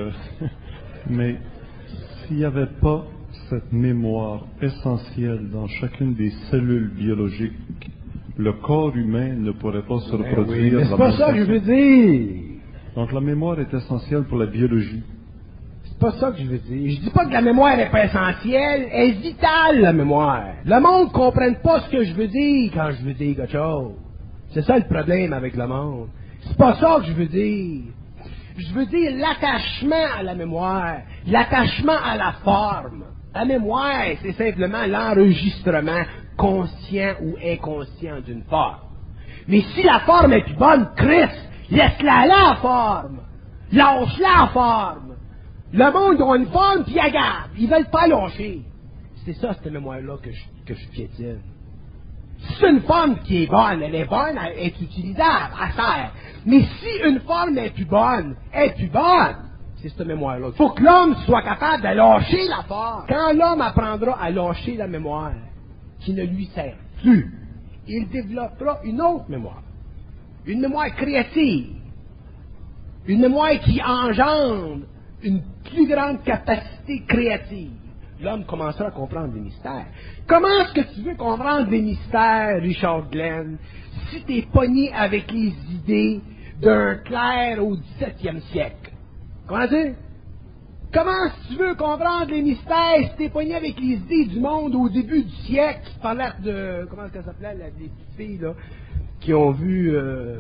mais s'il n'y avait pas cette mémoire essentielle dans chacune des cellules biologiques, le corps humain ne pourrait pas se reproduire. Oui, mais c'est pas ça que je veux dire. Donc la mémoire est essentielle pour la biologie. C'est pas ça que je veux dire. Je dis pas que la mémoire n'est pas essentielle, elle est vitale, la mémoire. Le monde ne comprenne pas ce que je veux dire quand je veux dire quelque chose. C'est ça le problème avec le monde. C'est pas ça que je veux dire. Je veux dire l'attachement à la mémoire, l'attachement à la forme. La mémoire, c'est simplement l'enregistrement conscient ou inconscient d'une forme. Mais si la forme est plus bonne, Christ, laisse-la la forme. Lâche-la la forme. Le monde a une forme, puis ils gardent. Ils veulent pas lâcher. C'est ça, cette mémoire-là que je piétine. Si c'est une forme qui est bonne, elle est utilisable, elle sert. Mais si une forme n'est plus bonne, elle est plus bonne. C'est cette mémoire-là. Il faut que l'homme soit capable de lâcher la forme. Quand l'homme apprendra à lâcher la mémoire qui ne lui sert plus, il développera une autre mémoire. Une mémoire créative. Une mémoire qui engendre une plus grande capacité créative. L'homme commencera à comprendre les mystères. Comment est-ce que tu veux comprendre les mystères, Richard Glenn, si tu es pogné avec les idées d'un clerc au 17e siècle? Comment dire? Comment est-ce que tu veux comprendre les mystères si tu es pogné avec les idées du monde au début du siècle qui parlaient de... Comment ça s'appelait, les petites filles, là, qui ont vu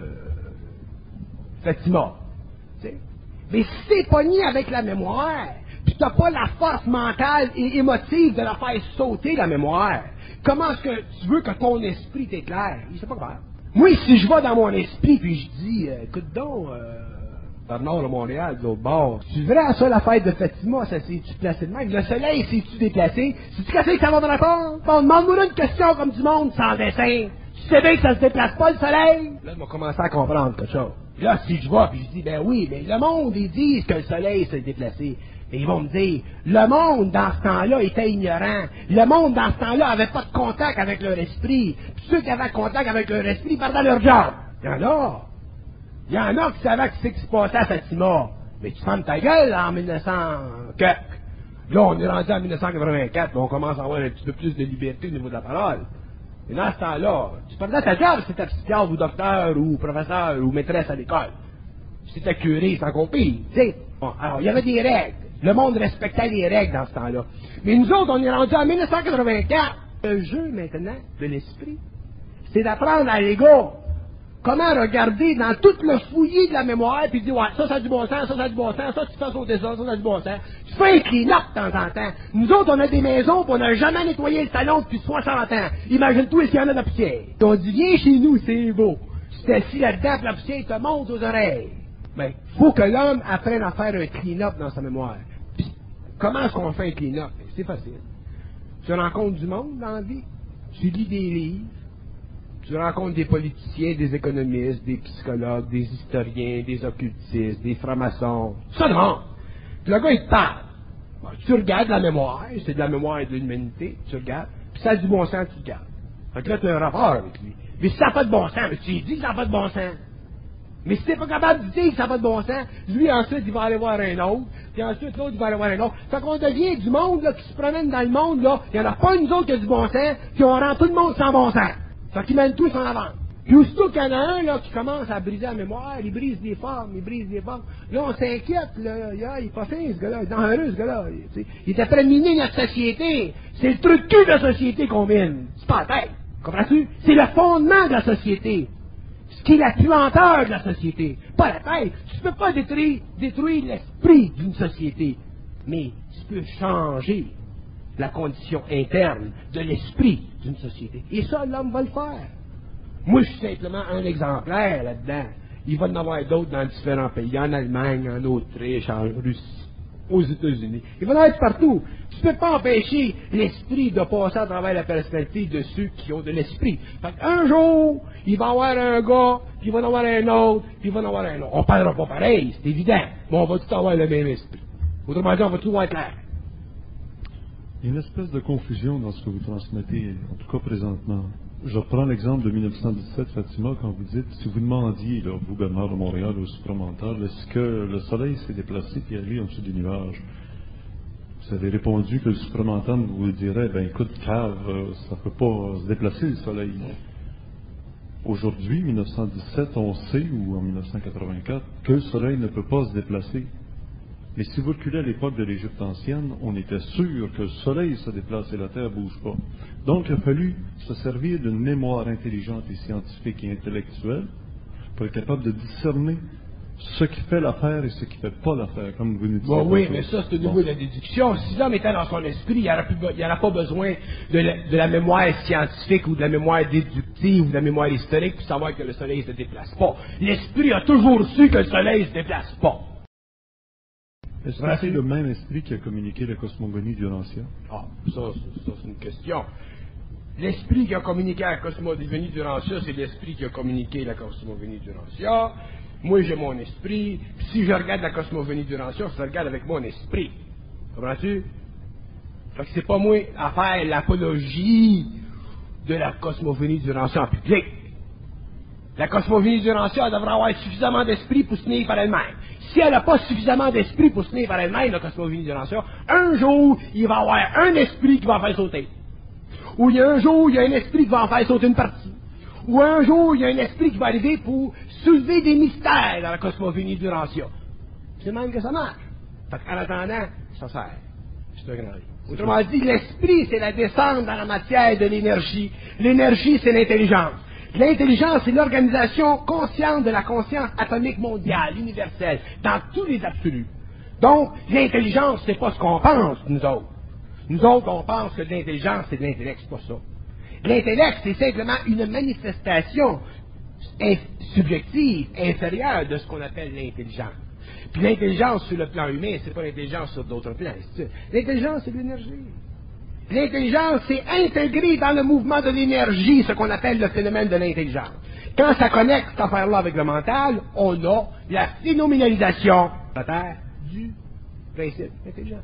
Fatima? T'sais? Mais si tu es pogné avec la mémoire, puis tu n'as pas la force mentale et émotive de la faire sauter, la mémoire, comment est-ce que tu veux que ton esprit t'éclaire? Il sait pas quoi. Moi, si je vais dans mon esprit puis je dis, écoute donc, Bernard de Montréal, de l'autre bord, tu verrais à ça la fête de Fatima, ça s'est-tu placé de même? Le soleil s'est-tu déplacé? C'est-tu cassé que ça va dans la porte? Bon, demande-moi une question comme du monde, sans dessin. Tu sais bien que ça se déplace pas, le soleil? Là, je vais commencer à comprendre quelque chose. Là, si je vais, puis je dis, ben oui, mais le monde, ils disent que le soleil s'est déplacé. Et ils vont me dire, le monde, dans ce temps-là, était ignorant. Le monde, dans ce temps-là, avait pas de contact avec leur esprit. Puis ceux qui avaient contact avec leur esprit perdaient leur job. Il y en a. Il y en a qui savaient ce qui se passait à Fatima. Mais tu fermes ta gueule en 1900... Là, on est rendu en 1984, on commence à avoir un petit peu plus de liberté au niveau de la parole. Et dans ce temps-là, tu perdais ta job si t'étais psychiatre ou docteur ou professeur ou maîtresse à l'école. Si t'étais curé, c'est encore pire. Tu sais. Bon, alors, il y avait des règles. Le monde respectait les règles dans ce temps-là. Mais nous autres, on est rendu en 1984. Le jeu, maintenant, de l'esprit, c'est d'apprendre à l'ego comment regarder dans tout le fouillis de la mémoire, puis dire, ouais, ça a du bon sens, ça a du bon sens, ça tu fais sauter ça a du bon sens. Tu fais un clean-up de temps en temps. Nous autres, on a des maisons, puis on n'a jamais nettoyé le salon depuis 60 ans. Imagine-toi s'il y en a de la poussière. Puis on dit, viens chez nous, c'est beau. Tu t'assis là-dedans, puis la poussière te monte aux oreilles. Ben, faut que l'homme apprenne à faire un clean-up dans sa mémoire. Puis, comment est-ce qu'on fait un clean-up? C'est facile. Tu rencontres du monde dans la vie, tu lis des livres, tu rencontres des politiciens, des économistes, des psychologues, des historiens, des occultistes, des francs-maçons. Ça non! Puis le gars, il te parle. Bon, tu regardes la mémoire, c'est de la mémoire de l'humanité, tu regardes, puis ça a du bon sens, tu regardes. Fait que là, tu as un rapport avec lui. Mais si ça n'a pas de bon sens, mais tu lui dis que ça n'a pas de bon sens. Mais si t'es pas capable de dire que ça n'a pas de bon sens, lui, ensuite, il va aller voir un autre, puis ensuite, l'autre, il va aller voir un autre. Fait qu'on devient du monde, là, qui se promène dans le monde, là, il n'y en a pas une autre qui a du bon sens, puis on rend tout le monde sans bon sens. Fait qu'ils mènent tous en avant. Puis aussitôt qu'il y en a un, là, qui commence à briser la mémoire, il brise des formes, il brise des formes. Là, on s'inquiète, là, il est pas fin, ce gars-là, il est dangereux, ce gars-là. Il est après de miner notre société. C'est le truc de la société qu'on mine. C'est pas la tête. Comprends-tu? C'est le fondement de la société. Ce qui est la puanteur de la société. Pas la tête. Tu peux pas détruire l'esprit d'une société. Mais tu peux changer la condition interne de l'esprit d'une société. Et ça, l'homme va le faire. Moi, je suis simplement un exemplaire là-dedans. Il va y en avoir d'autres dans différents pays. En Allemagne, en Autriche, en Russie, aux États-Unis. Il va y en avoir partout. Tu ne peux pas empêcher l'esprit de passer à travers la personnalité de ceux qui ont de l'esprit. Fait qu'un jour, il va y avoir un gars, puis il va y en avoir un autre, puis il va y en avoir un autre. On ne parlera pas pareil, c'est évident. Mais on va tout avoir le même esprit. Autrement dit, on va tout avoir clair. Il y a une espèce de confusion dans ce que vous transmettez, en tout cas présentement. Je reprends l'exemple de 1917, Fatima, quand vous dites, si vous demandiez, là, vous, Bernard de Montréal, au supramental, est-ce que le soleil s'est déplacé et allé en dessous des nuages? Vous avez répondu que le supramental vous dirait, ben écoute, cave, ça ne peut pas se déplacer le soleil. Aujourd'hui, 1917, on sait, ou en 1984, que le soleil ne peut pas se déplacer. Mais si vous reculez à l'époque de l'Égypte ancienne, on était sûr que le soleil se déplace et la terre ne bouge pas. Donc il a fallu se servir d'une mémoire intelligente et scientifique et intellectuelle pour être capable de discerner ce qui fait l'affaire et ce qui ne fait pas l'affaire, comme vous nous dites. Bon, oui, mais ça, c'est au niveau de la déduction. Si l'homme était dans son esprit, il n'y aura pas besoin de la mémoire scientifique ou de la mémoire déductive ou de la mémoire historique pour savoir que le soleil ne se déplace pas. L'esprit a toujours su que le soleil ne se déplace pas. Est-ce que c'est le même esprit qui a communiqué la cosmogonie du Lancia? Ah, ça, c'est une question. L'esprit qui a communiqué à la cosmovénie d'Urantia, c'est l'esprit qui a communiqué à la cosmovénie d'Urantia. Moi, j'ai mon esprit. Puis si je regarde la cosmovénie d'Urantia, je regarde avec mon esprit. Comprends-tu? Fait que c'est pas moi à faire l'apologie de la cosmovénie d'Urantia en public. La cosmovénie d'Urantia devrait avoir suffisamment d'esprit pour se tenir par elle-même. Si elle n'a pas suffisamment d'esprit pour se tenir par elle-même, la cosmovénie d'Urantia, un jour, il va y avoir un esprit qui va en faire sauter. Ou il y a un jour, il y a un esprit qui va en faire sauter une partie. Ou un jour, il y a un esprit qui va arriver pour soulever des mystères dans la cosmovénie d'Urantia. C'est même que ça marche. Fait qu'en attendant, ça sert. C'est un grand livre. Autrement dit, l'esprit, c'est la descente dans la matière de l'énergie. L'énergie, c'est l'intelligence. L'intelligence, c'est l'organisation consciente de la conscience atomique mondiale, universelle, dans tous les absolus. Donc, l'intelligence, c'est pas ce qu'on pense, nous autres. Nous autres, on pense que l'intelligence, c'est de l'intellect, c'est pas ça. L'intellect, c'est simplement une manifestation subjective, inférieure de ce qu'on appelle l'intelligence. Puis l'intelligence sur le plan humain, c'est pas l'intelligence sur d'autres plans. L'intelligence, c'est de l'énergie. L'intelligence, c'est intégré dans le mouvement de l'énergie, ce qu'on appelle le phénomène de l'intelligence. Quand ça connecte cette affaire-là avec le mental, on a la phénoménalisation du principe intelligent.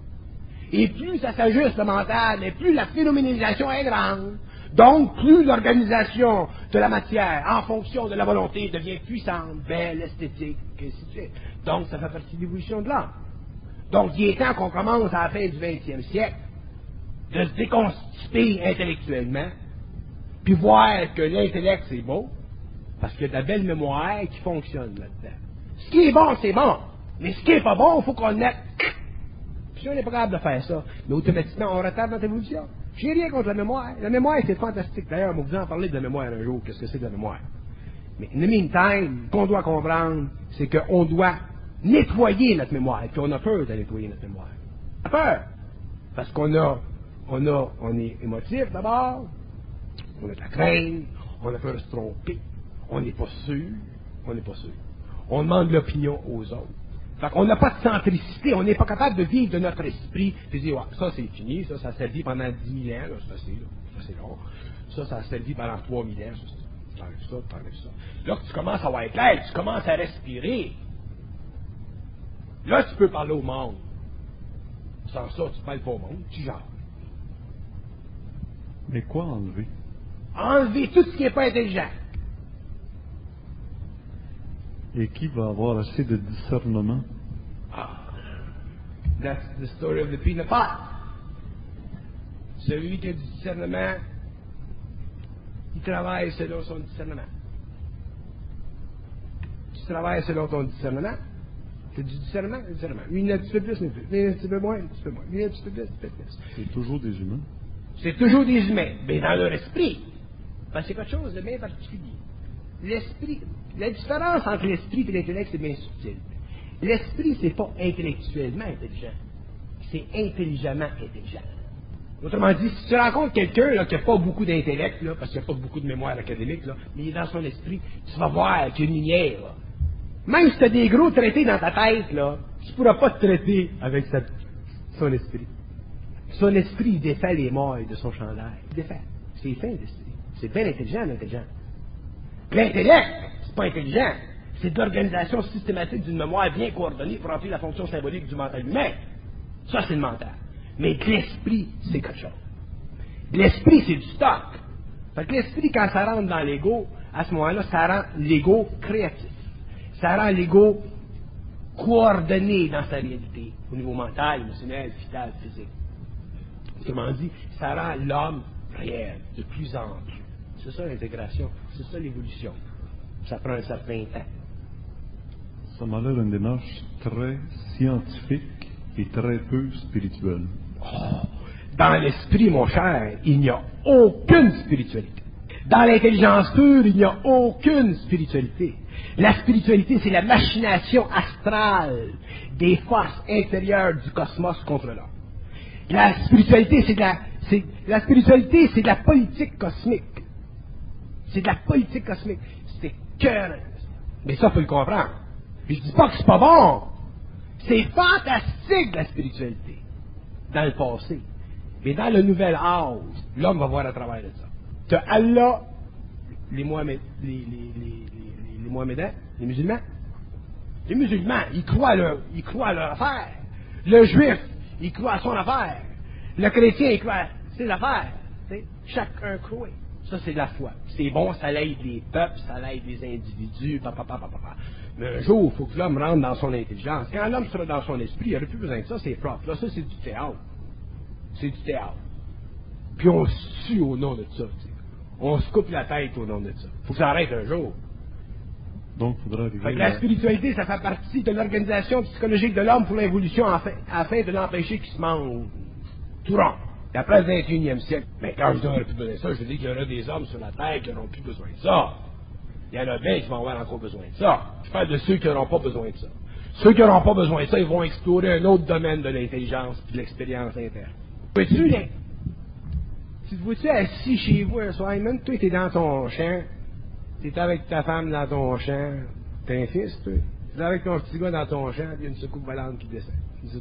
Et plus ça s'ajuste le mental, et plus la phénoménalisation est grande. Donc, plus l'organisation de la matière, en fonction de la volonté, devient puissante, belle, esthétique, et ainsi de suite. Donc, ça fait partie de l'évolution de l'homme. Donc, il est temps qu'on commence à la fin du 20e siècle de se déconstiper intellectuellement, puis voir que l'intellect, c'est beau, parce qu'il y a de la belle mémoire qui fonctionne là-dedans. Ce qui est bon, c'est bon. Mais ce qui est pas bon, il faut qu'on le mette. Puis on est pas capable de faire ça. Mais automatiquement, on retarde notre évolution. J'ai rien contre la mémoire. La mémoire, c'est fantastique. D'ailleurs, on va vous en parler de la mémoire un jour. Qu'est-ce que c'est de la mémoire? Mais in the meantime, ce qu'on doit comprendre, c'est qu'on doit nettoyer notre mémoire. Puis on a peur de nettoyer notre mémoire. On a peur. Parce qu'on est émotif d'abord. On a de la crainte. On a peur de se tromper. On n'est pas sûr. On demande l'opinion aux autres. Fait qu'on n'a pas de centricité, on n'est pas capable de vivre de notre esprit, puis dire, ouais, ça c'est fini, ça a servi pendant 10 000 ans, là, c'est long. Ça a servi pendant 3 000 ans, t'enlèves ça. Là que tu commences à avoir clair, tu commences à respirer. Là, tu peux parler au monde. Sans ça, tu parles pas au monde, tu genres. Mais quoi enlever? Enlever tout ce qui n'est pas intelligent. Et qui va avoir assez de discernement? That's the story of the peanut pot. Celui qui a du discernement, il travaille selon son discernement. Tu travailles selon ton discernement. Tu as du discernement. Une un petit peu plus, un petit peu moins, un petit peu moins. Une un petit peu plus, un petit peu plus. C'est toujours des humains. C'est toujours des humains, mais dans leur esprit. Parce que c'est quelque chose de bien particulier. L'esprit, la différence entre l'esprit et l'intellect, c'est bien subtil. L'esprit, c'est pas intellectuellement intelligent. C'est intelligemment intelligent. Autrement dit, si tu rencontres quelqu'un là, qui n'a pas beaucoup d'intellect, là, parce qu'il n'y a pas beaucoup de mémoire académique, là, mais il est dans son esprit, tu vas voir qu'il y a une lumière. Là. Même si tu as des gros traités dans ta tête, là, tu ne pourras pas te traiter avec son esprit. Son esprit, il défait les mailles de son chandail. Il défait. C'est fin d'esprit. C'est bien intelligent, l'intelligent. L'intellect, c'est pas intelligent. C'est de l'organisation systématique d'une mémoire bien coordonnée pour remplir la fonction symbolique du mental humain. Ça, c'est le mental. Mais l'esprit, c'est quelque chose. L'esprit, c'est du stock. Fait que l'esprit, quand ça rentre dans l'ego, à ce moment-là, ça rend l'ego créatif. Ça rend l'ego coordonné dans sa réalité, au niveau mental, émotionnel, vital, physique. Autrement dit, ça rend l'homme réel, de plus en plus. C'est ça l'intégration, c'est ça l'évolution. Ça prend un certain temps. Ça m'a l'air une démarche très scientifique et très peu spirituelle. Oh, dans l'esprit, mon cher, il n'y a aucune spiritualité. Dans l'intelligence pure, il n'y a aucune spiritualité. La spiritualité, c'est la machination astrale des forces intérieures du cosmos contre l'homme. La spiritualité, c'est de la politique cosmique. C'est de la politique cosmique. C'est que... Mais ça, il faut le comprendre. Je dis pas que c'est pas bon. C'est fantastique, la spiritualité, dans le passé. Mais dans le nouvel âge, l'homme va voir à travers de ça. Tu as Allah, les Mohamedans, les musulmans. Les musulmans, ils croient à leur affaire. Le juif, il croit à son affaire. Le chrétien, il croit à ses affaires. T'sais, chacun croit. Ça, c'est de la foi. C'est bon, ça aide les peuples, ça aide les individus, Mais un jour, il faut que l'homme rentre dans son intelligence. Quand l'homme sera dans son esprit, il n'y aurait plus besoin de ça, c'est propre. Là, ça, c'est du théâtre. C'est du théâtre. Puis on se tue au nom de ça. T'sais. On se coupe la tête au nom de ça. Il faut que ça arrête un jour. Donc, il faudra arriver La spiritualité, ça fait partie de l'organisation psychologique de l'homme pour l'évolution afin de l'empêcher qu'il se mange tout rond. Et après le 21e siècle, mais quand je dis qu'on n'aurait plus besoin de ça, je veux dire qu'il y aura des hommes sur la Terre qui n'auront plus besoin de ça. Il y en a bien qui vont avoir encore besoin de ça. Je parle de ceux qui n'auront pas besoin de ça. Ceux qui n'auront pas besoin de ça, ils vont explorer un autre domaine de l'intelligence et de l'expérience interne. Vois-tu, là? Tu te vois-tu assis chez vous un soir, même toi, t'es dans ton champ, t'es avec ta femme dans ton champ, t'as un fils, toi, t'es avec ton petit gars dans ton champ, puis il y a une secoupe volante qui descend.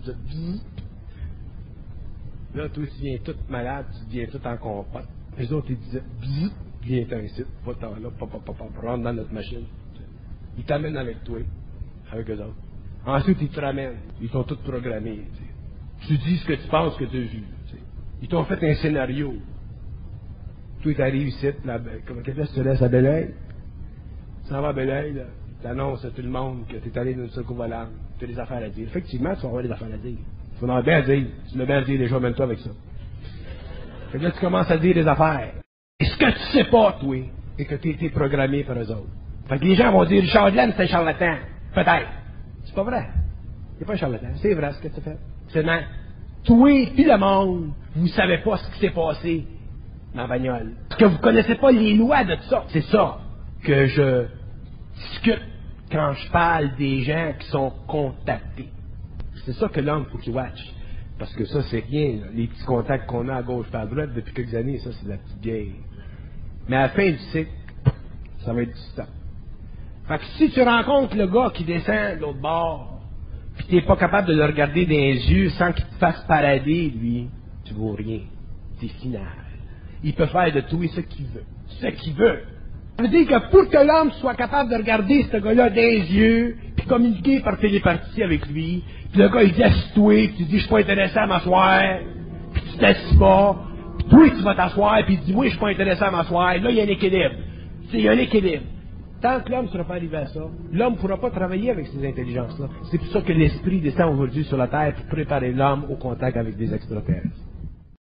Là, toi, tu viens tout malade, tu deviens tout en compote. Les autres, ils disaient, bzzz, viens t'en ici, va-t'en là, rentre dans notre machine. Ils t'amènent avec toi, avec eux autres. Ensuite, ils te ramènent. Ils sont tous programmés. Tu dis ce que tu penses que tu as vu. Ils t'ont fait un scénario. Toi, t'arrives ici, comment tu te laisses à Bel-Air? Tu s'en vas à Bel-Air, là. T'annonces à tout le monde que t'es allé dans une secours volante. Tu as des affaires à dire. Effectivement, tu vas avoir des affaires à dire. Tu vas en avoir bien à dire. Tu l'as bien à dire déjà, même toi avec ça. Fait que là, tu commences à dire des affaires. Et ce que tu sais pas, toi, et que tu as été programmé par eux autres. Fait que les gens vont dire, Richard Glenn, c'est un charlatan. Peut-être. C'est pas vrai. C'est pas un charlatan. C'est vrai ce que tu fais. C'est non. Toi puis le monde, vous savez pas ce qui s'est passé dans la bagnole. Parce que vous connaissez pas les lois de ça. C'est ça que je discute quand je parle des gens qui sont contactés. C'est ça que l'homme faut qu'il watch. Parce que ça, c'est rien. Là. Les petits contacts qu'on a à gauche et à droite depuis quelques années, ça, c'est de la petite guerre. Mais à la fin du cycle, ça va être du temps. Fait que si tu rencontres le gars qui descend de l'autre bord, puis t'es pas capable de le regarder dans les yeux sans qu'il te fasse parader, lui, tu vaux rien. C'est final. Il peut faire de tout ce qu'il veut. Ce qu'il veut. Ça veut dire que pour que l'homme soit capable de regarder ce gars-là dans les yeux, puis communiquer par télépathie avec lui, puis le gars il dit assis-toi, puis tu dis je suis pas intéressé à m'asseoir, puis tu t'assis pas, puis toi tu vas t'asseoir, puis il dit oui je suis pas intéressé à m'asseoir, là il y a un équilibre. Il y a un équilibre. Tant que l'homme ne sera pas arrivé à ça, l'homme ne pourra pas travailler avec ces intelligences-là. C'est pour ça que l'esprit descend aujourd'hui sur la terre pour préparer l'homme au contact avec des extraterrestres.